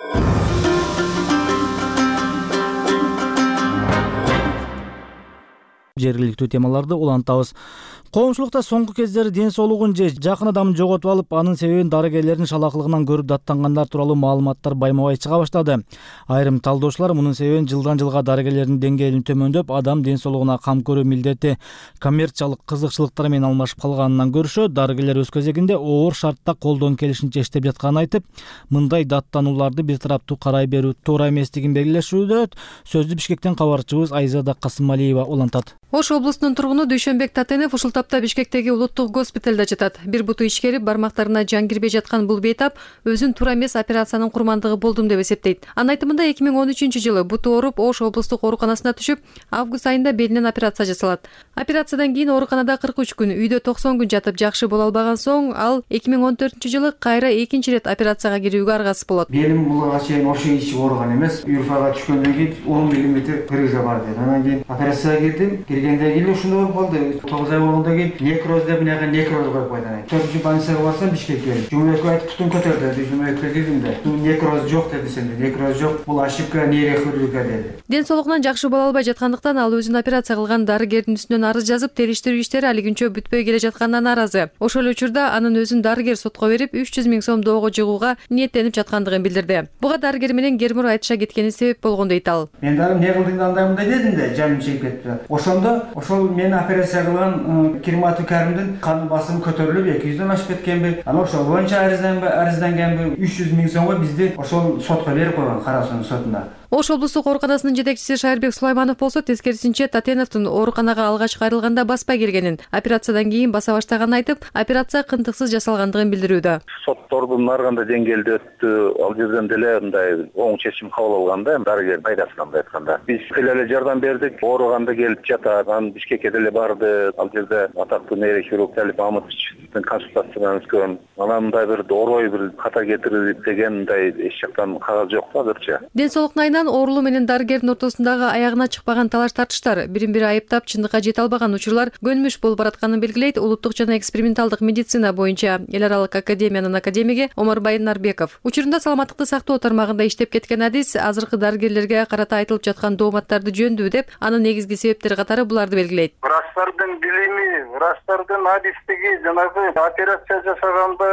Жергиликтүү темаларды улантабыз. Коомчулукта соңку кездери ден соолугун же жакын адамын жоготуп алып, анын себебин дарыгерлердин шалаакылыгынан көрүп даттангандар тууралуу маалыматтар байма-бай чыга баштады. Айрым талдоочулар мунун себебин жылдан жылга дарыгерлердин деңгээлин төмөндөп, адам ден соолугуна кам көрүү милдети коммерциялык кызыкчылыктар менен алмашып калганынан көрүшөт. Дарыгерлер өз кезегинде оор шартта колдон келишинче иштеп жатканын айтып, мындай даттанууларды бир тараптуу карай берүү туура эместигин белгилешүүдө. Сөздү Бишкектен кабарчыбыз Айзада Касымалиева улантат. Ош облусунун тургуну Дүйшөнбек Татенов ушул тапта Бишкектеги улуттук госпиталда жатат. Бир буту ишкерип, бармактарына жан кирбей жаткан бул бейтап өзүн туура эмес операциянын курмандыгы болдум деп эсептейт. Анын айтымында эки миң он үчүнчү жылы буту ооруп Ош облустук ооруканасына түшүп, август айында белинен операция жасалат. Операциядан кийин ооруканада кырк үч күн, үйдө токсон күн жатып жакшы боло албаган соң, ал эки миң он төртүнчү жылы кайра экинчи ирет операцияга кирүүгө аргасыз болот. Белим буга чейин вообще ичи ооруган эмес. Юрфага түшкөндөн кийин он миллиметр кыргыза бар деди. Анан кийин операцияга кирдим. Киргенден кийин ушундай болуп калды. тогуз ай болгондон кийин некроз деп мынага некроз коюп койду. төртүнчү больницага барсам Бишкекке. Жумекке айтып бутун көтөр деди. Жумекке кирдим да. Некроз жок деди сенде. Некроз жок. Бул ошибка нейрохирургия деди. Ден соолугунан жакшы боло албай жаткандыктан ал өзүн операция кылган дарыгердин үстүнөн арыз жазып, териштирүү иштери али күнчө бүтпөй келе жатканына нааразы. Ошол эле учурда анын өзүн дарыгер сотко берип, үч жүз миң сом доого жыгууга ниеттенип жаткандыгын билдирди. Буга дарыгер менен Гермур айтыша кеткени себеп болгон дейт ал. Мен дагы эмне кылдың да андай мындай дедим да, жаным чыгып кетти. Ошондо ошол мени операция кылган Кирмату Каримдин кан басымы көтөрүлүп эки жүздөн ашып кеткенби? Анан ошол боюнча арыздангенби үч жүз миң сомго бизди ошол сотко берип койгон, Карасунун сотуна. Ош облустук ооруканасынын жетекчиси Шайырбек Сулайманов болсо тескерисинче Татеновдун ооруканага алгач кайрылганда баспай келгенин, операциядан кийин баса баштаганын айтып, операция кынтыксыз жасалгандыгын билдирүүдө. Соттордун ар кандай деңгээлде өттү, ал жерден деле мындай оң чечим кабыл алган да, дарыгер пайдасынан айтканда. Биз эле жардам бердик, ооруганда келип жатат, анан Бишкекке деле барды, ал жерде атактуу нейрохирург Талип Мамытовичтин консультациясынан өткөн. Анан мындай бир орой бир ката кетирип деген мындай эч жактан кагаз жок да азырча. Ден соолук айынан оорулуу менен дарыгердин ортосундагы аягына чыкпаган талаш тартыштар, бирин-бири айыптап чындыкка жете албаган учурлар көнмүш болуп баратканын белгилейт улуттук жана эксперименталдык медицина боюнча эл аралык академиянын академиги Омарбай Нарбеков. Учурунда саламаттыкты сактоо тармагында иштеп кеткен адис азыркы дарыгерлерге карата айтылып жаткан дооматтарды жөндүү деп, анын негизги себептери катары буларды белгилейт. Врачтардын билими, врачтардын адистиги жанагы операция жасаганда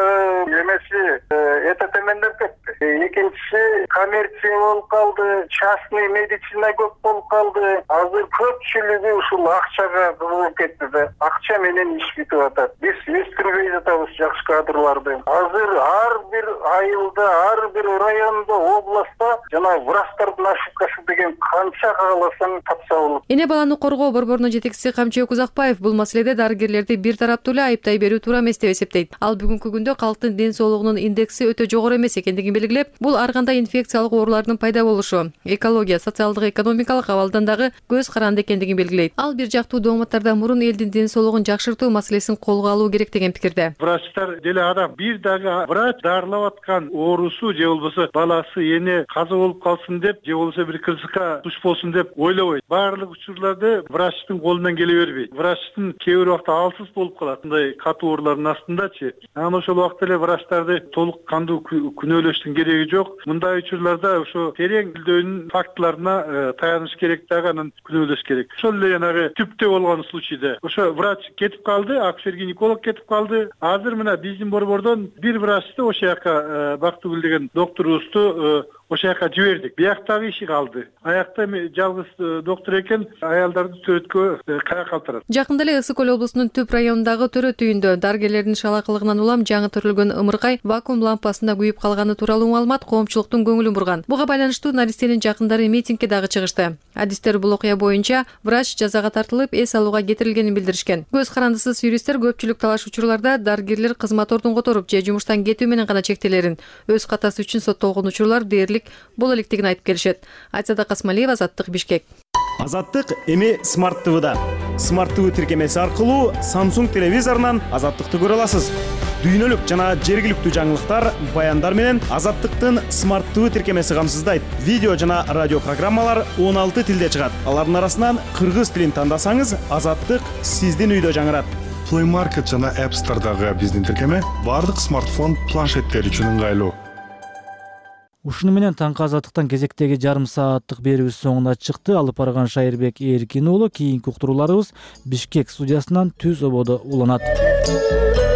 эмеси эте төмөндөп кетти. Экинчиси коммерция болуп калды, частный медицина көп болуп калды. Азыр көпчүлүгү ушул акчага кызыгып кетти да. Акча менен иш бүтүп атат. Биз өстүрбөй жатабыз жакшы кадрларды. Азыр ар бир айылда, ар бир райондо, областта жана врачтардын ошибкасы деген канча кааласаң тапса болот. Эне баланы коргоо борборунун жетекчиси Камчыбек Узакбаев бул маселеде дарыгерлерди бир тараптуу эле айыптай берүү туура эмес деп эсептейт. Ал бүгүнкү күндө калктын ден соолугунун индекси өтө жогору эмес экендигин белгилеп, бул ар кандай инфекциялык оорулардын пайда болушу, экология, социалдык, экономикалык абалдан дагы көз каранды экендигин белгилейт. Ал бир жактуу дооматтардан мурун элдин ден соолугун жакшыртуу маселесин колго алуу керек деген пикирде. Врачтар деле адам бир дагы врач дарылап аткан оорусу же болбосо баласы эне каза болуп калсын деп, же болбосо бир кырсыкка туш болсун деп ойлобойт. Баардык учурларда врачтын колунан келе бербейт. Врачтын кээ бир убакта алсыз болуп калат, мындай катуу оорулардын астындачы. Анан ошол убакта эле врачтарды толук кандуу күнөөлөштүн кереги жок. Мындай учурларда ошо терең билдөөнүн фактыларына таяныш керек дагы, анан күнөөлөш керек. Ошол эле жанагы түптө болгон случайда ошо врач кетип калды, акушер гинеколог кетип калды. Азыр мына биздин борбордон бир врачты ошол жака Бактыгүл деген докторубузду ошол жака жибердик. Бияктагы иши калды. Аякта жалгыз доктор экен, аялдарды төрөткө кая калтырат. Жакында эле Ысык Көл облусунун Түп районундагы төрөт үйүндө дарыгерлердин шалакылыгынан улам жаңы төрөлгөн ымыркай вакуум лампасында күйүп калганы тууралуу маалымат коомчулуктун көңүлүн бурган. Буга байланыштуу Наристенин жакындары митингге дагы чыгышты. Адистер бул окуя боюнча врач жазага тартылып, эс алууга кетирилгенин билдиришкен. Көз карандысыз юристтер көпчүлүк талаш учурларда дарыгерлер кызмат ордун которуп же жумуштан кетүү менен гана чектелерин, өз катасы үчүн соттолгон учурлар дээрлик боло электигин айтып келишет. Айтсада Касмалиева, Азаттык, Бишкек. Азаттык эми Смарт ТВда. Смарт ТВ тиркемеси аркылуу Samsung телевизорунан Азаттыкты көрө аласыз. Дүйнөлүк жана жергиликтүү жаңылыктар, баяндар менен Азаттыктын Смарт ТВ тиркемеси камсыздайт. Видео жана радио программалар он алты тилде чыгат. Алардын арасынан кыргыз тилин тандасаңыз, Азаттык сиздин үйдө жаңырат. Play Market жана App Store'дагы биздин тиркеме бардык смартфон, планшеттер үчүн ыңгайлуу. Ушуну менен таңкы Азаттыктан кезектеги жарым сааттык берүүбүз соңуна чыкты. Алып барган Шайырбек Эркин уулу. Кийинки уктурууларыбыз Бишкек студиясынан түз ободо уланат.